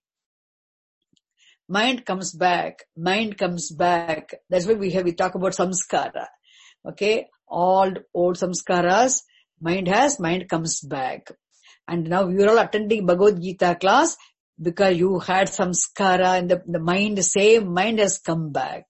Mind comes back, mind comes back. That's why we have, we talk about samskara. Okay? All old samskaras, mind has, mind comes back. And now you are all attending Bhagavad Gita class because you had samskara and the, the mind, same mind has come back.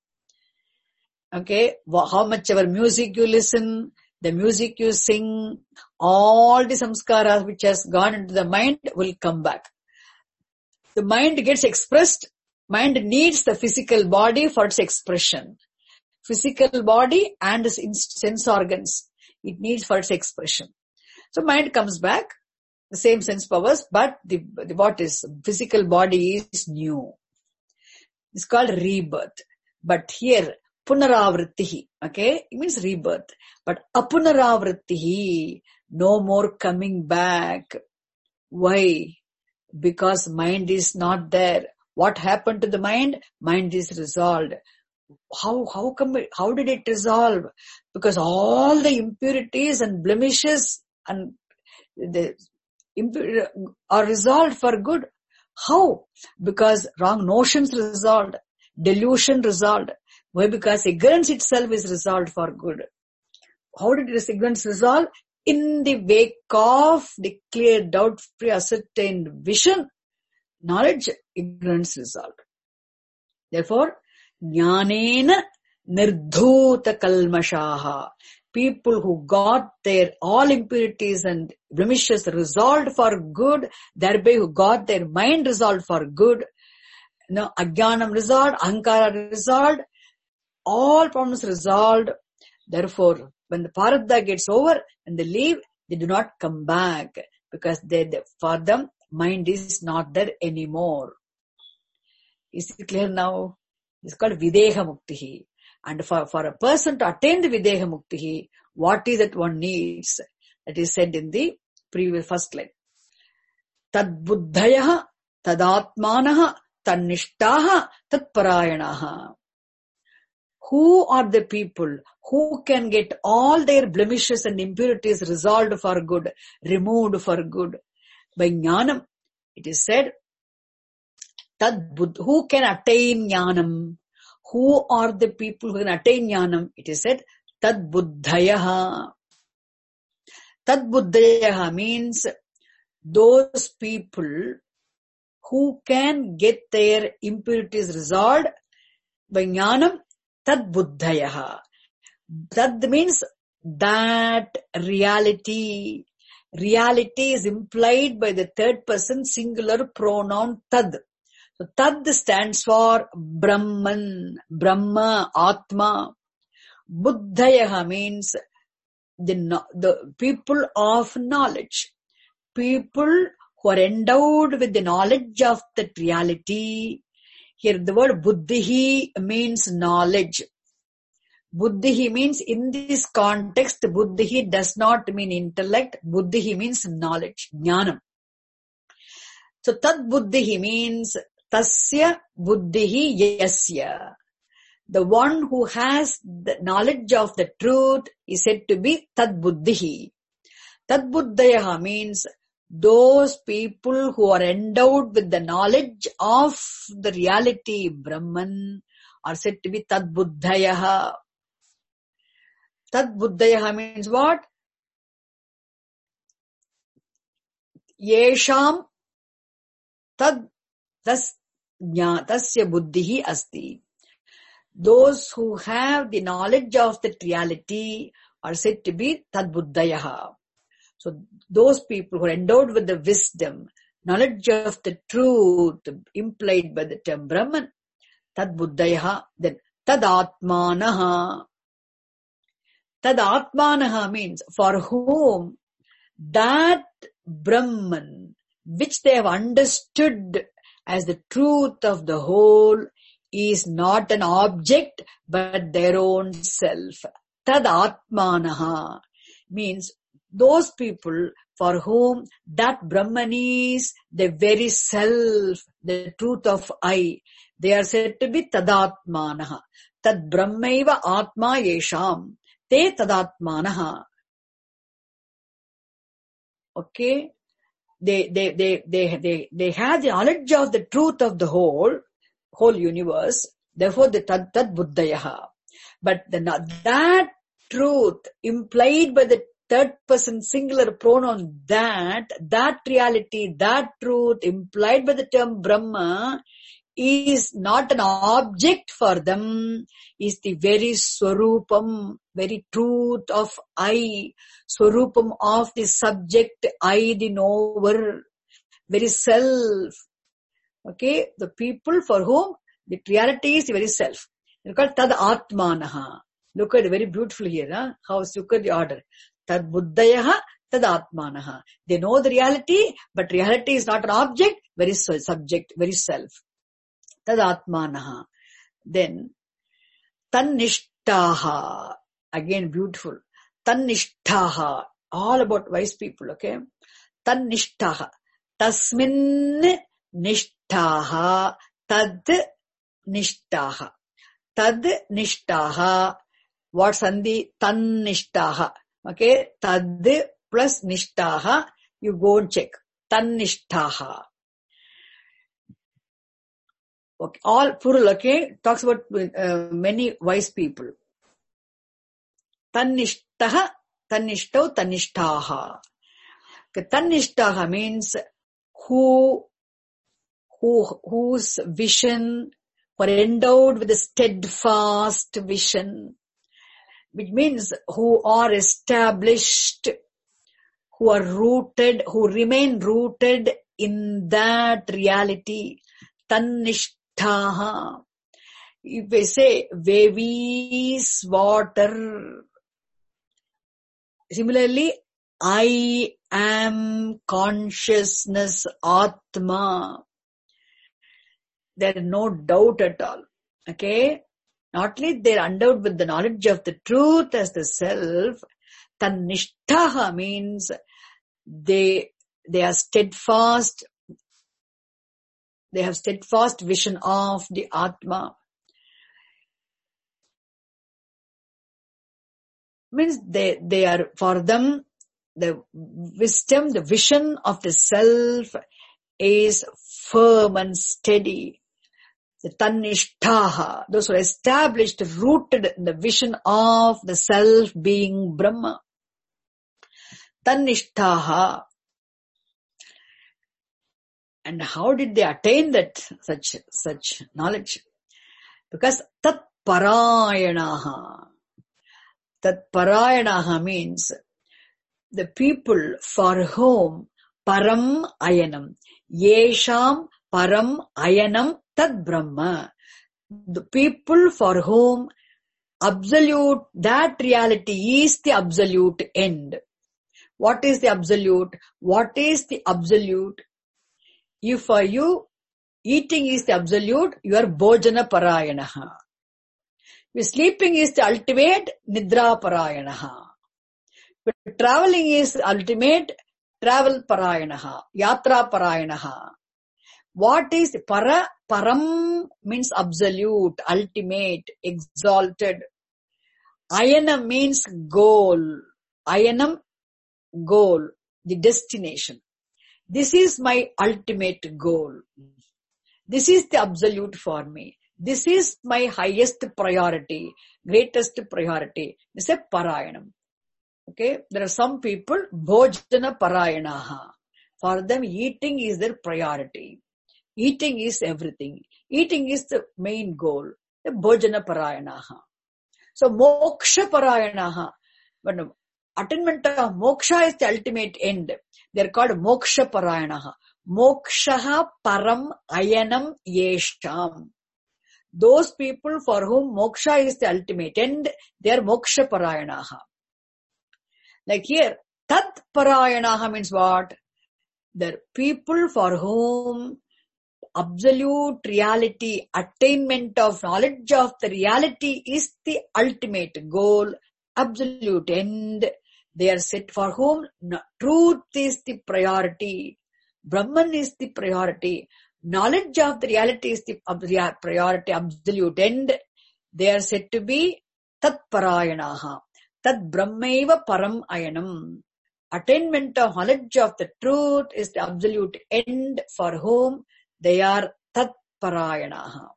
Okay? How much ever music you listen, the music you sing, all the samskaras which has gone into the mind will come back. The mind gets expressed. Mind needs the physical body for its expression. Physical body and sense organs. It needs for its expression. So mind comes back, the same sense powers, but the, the what is physical body is new. It's called rebirth. But here, punaravrittihi, okay, it means rebirth. But apunaravrittihi, no more coming back. Why? Because mind is not there. What happened to the mind? Mind is resolved. How, how come, it, how did it resolve? Because all the impurities and blemishes and the impur- are resolved for good. How? Because wrong notions resolved. Delusion resolved. Why? Because ignorance itself is resolved for good. How did this ignorance resolve? In the wake of the clear, doubt-free, ascertained vision, knowledge, ignorance resolved. Therefore, jnanena nirdhuta kalmashaha. People who got their all impurities and blemishes resolved for good, thereby who got their mind resolved for good, you know, ajnanam resolved, ahankara resolved, all problems resolved. Therefore, when the prarabdha gets over and they leave, they do not come back because they, they, for them, mind is not there anymore. Is it clear now? It's called videha muktihi. And for, for a person to attain the videha muktihi, what is that one needs? That is said in the previous first line. tad buddhayaha, tad atmanaha, tad nishtaha, tad parayanaha. Who are the people who can get all their blemishes and impurities resolved for good, removed for good? By jnanam, it is said, tad buddh, who can attain jnanam? Who are the people who can attain jnanam? It is said, tad buddhayaha. Tad buddhayaha means those people who can get their impurities resolved by jnanam. Tad buddhayaha. Tad means that reality. Reality is implied by the third person singular pronoun tad. So tad stands for Brahman, Brahma, Atma. Buddhayaha means the, the people of knowledge. People who are endowed with the knowledge of that reality. Here the word buddhihi means knowledge. Buddhihi means, in this context, buddhihi does not mean intellect. Buddhihi means knowledge, jnanam. So tad buddhihi means tasya buddhihi yasya. The one who has the knowledge of the truth is said to be tad buddhihi. Tad buddhayaha means those people who are endowed with the knowledge of the reality Brahman are said to be tad buddhayaha. Tad buddhayaha means what? Yesham tad tas tasya buddhihi asti. Those who have the knowledge of that reality are said to be tad buddhayaha. So those people who are endowed with the wisdom, knowledge of the truth implied by the term Brahman, tad buddhayaha, then tad atmanaha. Tad atmanaha means for whom that Brahman, which they have understood as the truth of the whole, is not an object but their own self. Tad atmanaha means those people for whom that Brahman is the very self, the truth of I, they are said to be tadatmanaha. Tad brahmaiva atma yesham te tadatmanaha. Okay? They, they, they, they, they, they have the knowledge of the truth of the whole, whole universe. Therefore, the tad, tad buddhayaha. But the, that truth implied by the third person singular pronoun, that, that reality, that truth implied by the term Brahma is not an object for them, is the very swarupam, very truth of I, swarupam of the subject I, the knower, very self. Okay, the people for whom the reality is the very self. It's called tad atmanaha. Look at it very beautiful here, huh? How look at the order. Tad buddhayaha, tad atmanaha. They know the reality, but reality is not an object, very subject, very self. Tad atmanaha. Then, tan nishtaha. Again beautiful. Tan nishtaha. All about wise people, okay? Tan nishtaha. Tasmin nishtaha. Tad nishtaha. Tad nishtaha. What sandhi? Tan nishtaha. Okay, tad plus nishtaha, you go and check. Tan nishtaha. Okay, all plural, okay, talks about uh, many wise people. Tan nishtaha, tan nishtau, tan nishtaha. Okay, tan nishtaha means who, who, whose vision, who are endowed with a steadfast vision, which means who are established, who are rooted, who remain rooted in that reality. Tan nishtaha. If we say Vevis water, similarly, I am consciousness, Atma. There is no doubt at all. Okay? Not only they are endowed with the knowledge of the truth as the self, tan nishtaha means they, they are steadfast, they have steadfast vision of the Atma. Means they, they are, for them, the wisdom, the vision of the self is firm and steady. The Tanishtaha, those who are established, rooted in the vision of the self being Brahma. Tanishtaha. And how did they attain that, such, such knowledge? Because Tat Parayanaha. Tat Parayanaha means the people for whom Param Ayanam, Yesham Param Ayanam Tad Brahma. The people for whom absolute, that reality is the absolute end. What is the absolute? What is the absolute? If for you, eating is the absolute, you are Bhojana Parayanaha. If sleeping is the ultimate, Nidra Parayanaha. If traveling is ultimate, travel Parayanaha, Yatra Parayanaha. What is para? Param means absolute, ultimate, exalted. Ayanam means goal. Ayanam, goal, the destination. This is my ultimate goal. This is the absolute for me. This is my highest priority, greatest priority. This is Parayanam. Okay, there are some people, Bhojana Parayanaha. For them, eating is their priority. Eating is everything. Eating is the main goal. The Bhojana Parayanaha. So, Moksha Parayanaha. But attainment of moksha is the ultimate end. They are called Moksha Parayanaha. Mokshaha Param Ayanam Yesham. Those people for whom moksha is the ultimate end, they are Moksha Parayanaha. Like here, Tat Parayanaha means what? There are people for whom absolute reality, attainment of knowledge of the reality is the ultimate goal, absolute end. They are set for whom truth is the priority, Brahman is the priority, knowledge of the reality is the priority, absolute end. They are said to be Tat Parayanaha. Tat Brahmaiva Param Ayanam. Attainment of knowledge of the truth is the absolute end for whom they are Tat Parayanaha.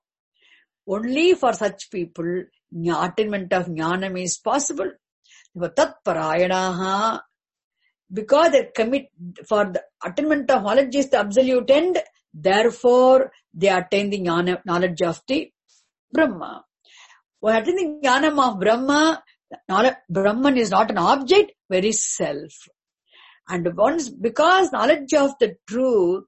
Only for such people, attainment of Jnanam is possible. For Tat Parayanaha, because they commit for the attainment of knowledge is the absolute end, therefore they attain the jnana, knowledge of the Brahma. When attaining Jnanam of Brahma, Brahman is not an object, very self. And once, because knowledge of the truth,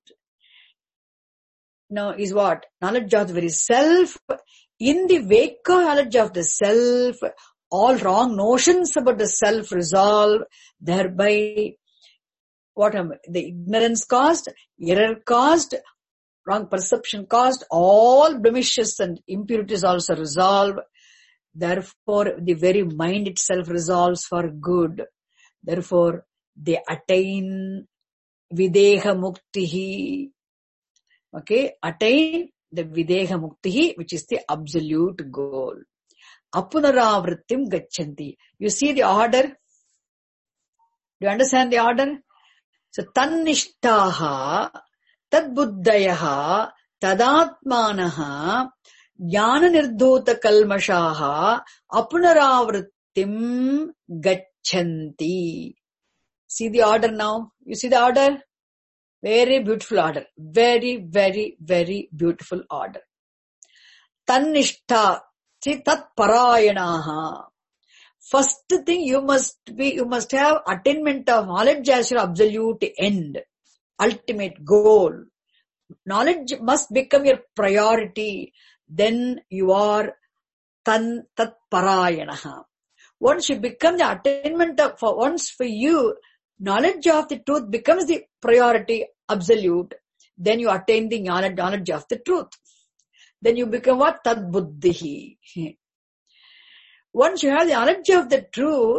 no, is what? Knowledge of the very self. In the wake of knowledge of the self, all wrong notions about the self resolve, thereby what am, the ignorance caused, error caused, wrong perception caused, all blemishes and impurities also resolve. Therefore, the very mind itself resolves for good. Therefore, they attain Videha Muktihi. Okay, attain the Videha Muktihi, which is the absolute goal. Apunaravrittim Gachanti. You see the order? Do you understand the order? So, Tannishtaha, Tadbuddhayaha, Tadatmanaha, Jnana Nirdhuta Kalmashaha, Apunaravrittim Gachanti. See the order now? You see the order? Very beautiful order. Very, very, very beautiful order. Tannishta. See, Tat Parayanaha. First thing you must be, you must have attainment of knowledge as your absolute end, ultimate goal. Knowledge must become your priority. Then you are Tan Tat Parayanaha. Once you become the attainment of, for once for you, knowledge of the truth becomes the priority, absolute. Then you attain the knowledge, knowledge of the truth. Then you become what? Tad Buddhihi. Once you have the knowledge of the truth,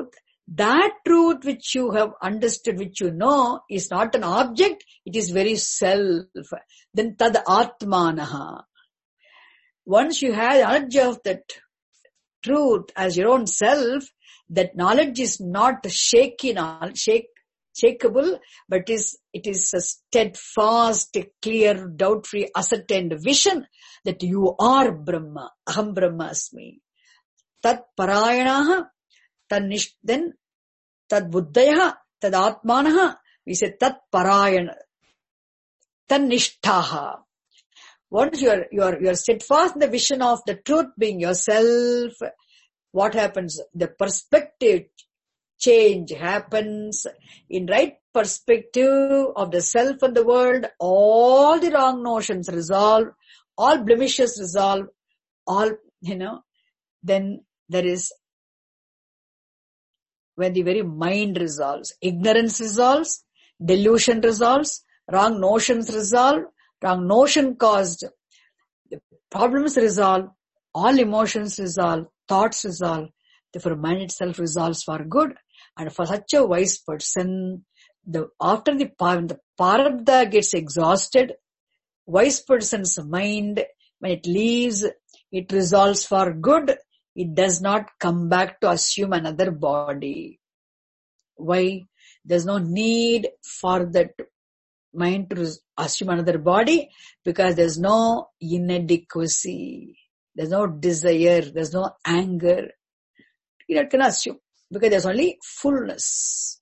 That truth which you have understood, which you know, is not an object, it is very self. Then tad atmanaha. Once you have knowledge of that truth as your own self, that knowledge is not shaky, shake, shakeable, but is, it is a steadfast, clear, doubt-free, ascertained vision that you are Brahma. Aham Brahma asmi. Tat parayanaha, tad nish, then tad buddhayaha, tad atmanaha, we say tat parayana, tad nishtaha. Once you are, you are, you are steadfast in the vision of the truth being yourself, what happens? The perspective change happens. In right perspective of the self and the world, all the wrong notions resolve, all blemishes resolve, all, you know, then there is, when the very mind resolves, ignorance resolves, delusion resolves, wrong notions resolve, wrong notion caused problems resolve, all emotions resolve, thoughts resolve, therefore mind itself resolves for good. And for such a wise person, the after the, the parabdha gets exhausted, wise person's mind, when it leaves, it resolves for good. It does not come back to assume another body. Why? There's no need for that mind to assume another body, because there's no inadequacy, there's no desire, there's no anger. You can assume, because there's only fullness.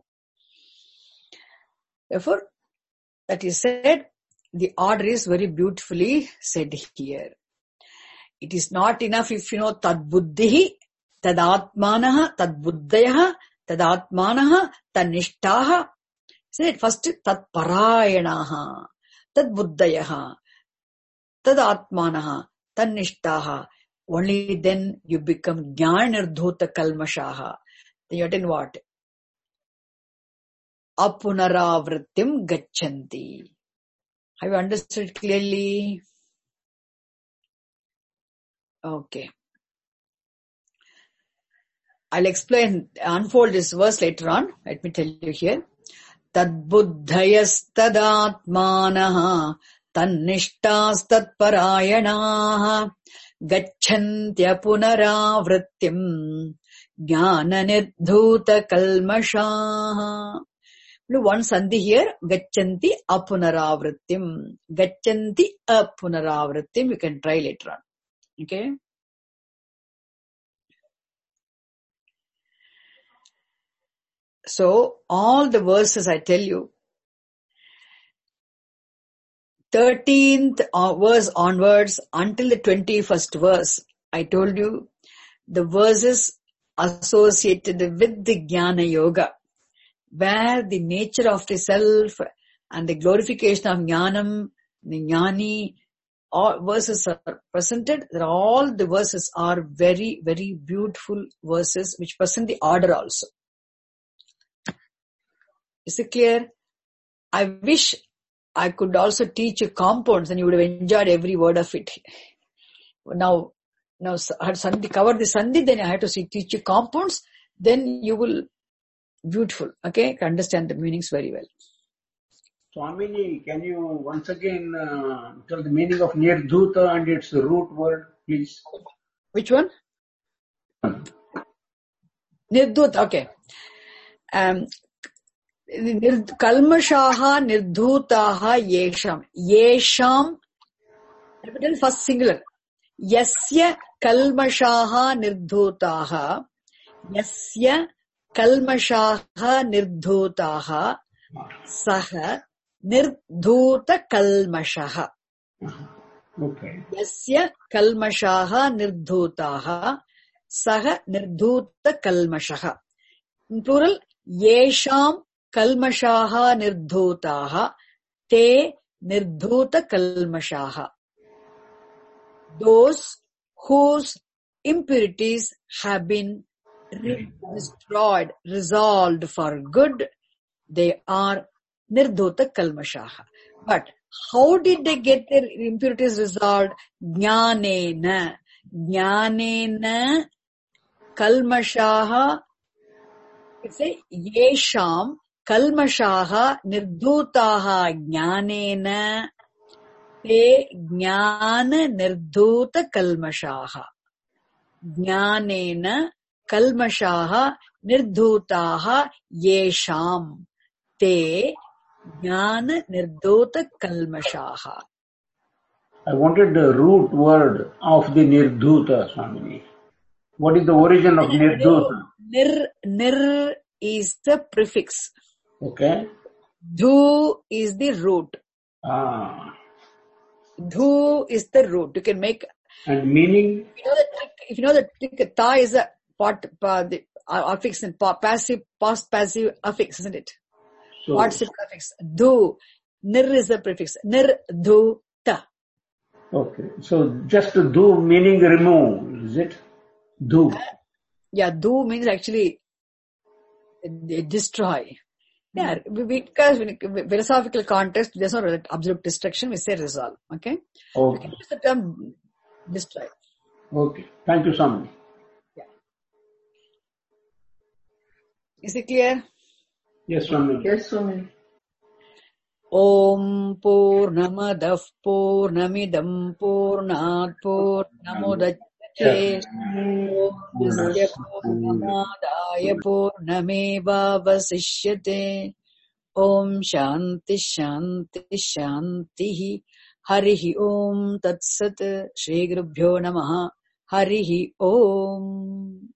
Therefore, that is said, the order is very beautifully said here. It is not enough if you know tad buddhihi, tad atmanaha, tad buddhayaha, tad atmanaha, tad nishtaha. Say it first, tad parayanaha, tad buddhayaha, tad atmanaha, tad nishtaha. Only then you become jnana nirdhuta kalmashaha. Then you attain what? Apunaravrittim gacchanti. Have you understood clearly? Okay. I'll explain, unfold this verse later on. Let me tell you here. Tad buddhayas tadatmanaha tannishtas tad parayanaha gacchanti punaravrittim jnana nirdhuta kalmashaha. One sandhi here, gacchanti apunaravrittim. Gacchanti apunaravrittim. You can try later on. Okay. So, all the verses I tell you, thirteenth verse onwards until the twenty-first verse, I told you the verses associated with the Jnana Yoga, where the nature of the self and the glorification of Jnanam, the Jnani, all verses are presented. All the verses are very, very beautiful verses which present the order also. Is it clear? I wish I could also teach you compounds and you would have enjoyed every word of it. Now, now I had Sandhi, covered the Sandhi, then I had to see, teach you compounds, then you will, beautiful, okay, can understand the meanings very well. Swamiji, can you once again uh, tell the meaning of Nirdhuta and its root word, please? Which one? Nirdhuta, okay. Um, Kalmashaha nirdhutaha yesham. Yesham, capital first singular. Yasya kalmashaha nirdhutaha. Yasya kalmashaha nirdhutaha. Saha nirdhuta kalmashaha. Okay. Yasya kalmashaha nirdhutaha. Saha nirdhuta kalmashaha. In plural, yesham kalmashaha nirdhutaha te nirdhuta kalmashaha. Those whose impurities have been destroyed, resolved for good, they are nirdhuta kalmashaha. But how did they get their impurities resolved? Jnanena. Jnanena kalmashaha It's a yesham kalmashaha nirdhutaha jnanena te jnana nirdhuta kalmashaha. Jnanena kalmashaha nirdhutaha yesham te jnana nirdhuta kalmashaha. I wanted the root word of the Nirdhuta, Swamini. What is the origin of Nirdhuta? Nir, nir is the prefix. Okay. Dhu is the root. Ah. Dhu is the root. You can make. And meaning? You know the trick. If you know the trick, ta is a part, pa, the uh, affix and pa, passive, past passive affix, isn't it? So, Participle affix. Dhu. Nir is the prefix. Nir, dhu, ta. okay. So just do meaning remove, is it? Do. Yeah, dhu means actually uh, destroy. Yeah, because in philosophical context, there's no absolute destruction, we say resolve. Okay? Okay. We can use the term destroy. Okay. Thank you, Swamini. Yeah. Is it clear? Yes, Swamini. Yes, Swami. Om Purnamadah Purnamidam Purnat Purnamudachyate Purnasya Purnamadaya Purnameva Vasishyate. Om Shanti Shanti Shanti. Harihi Om Tat Sat. Shri Gurubhyo Namaha. Harihi Om.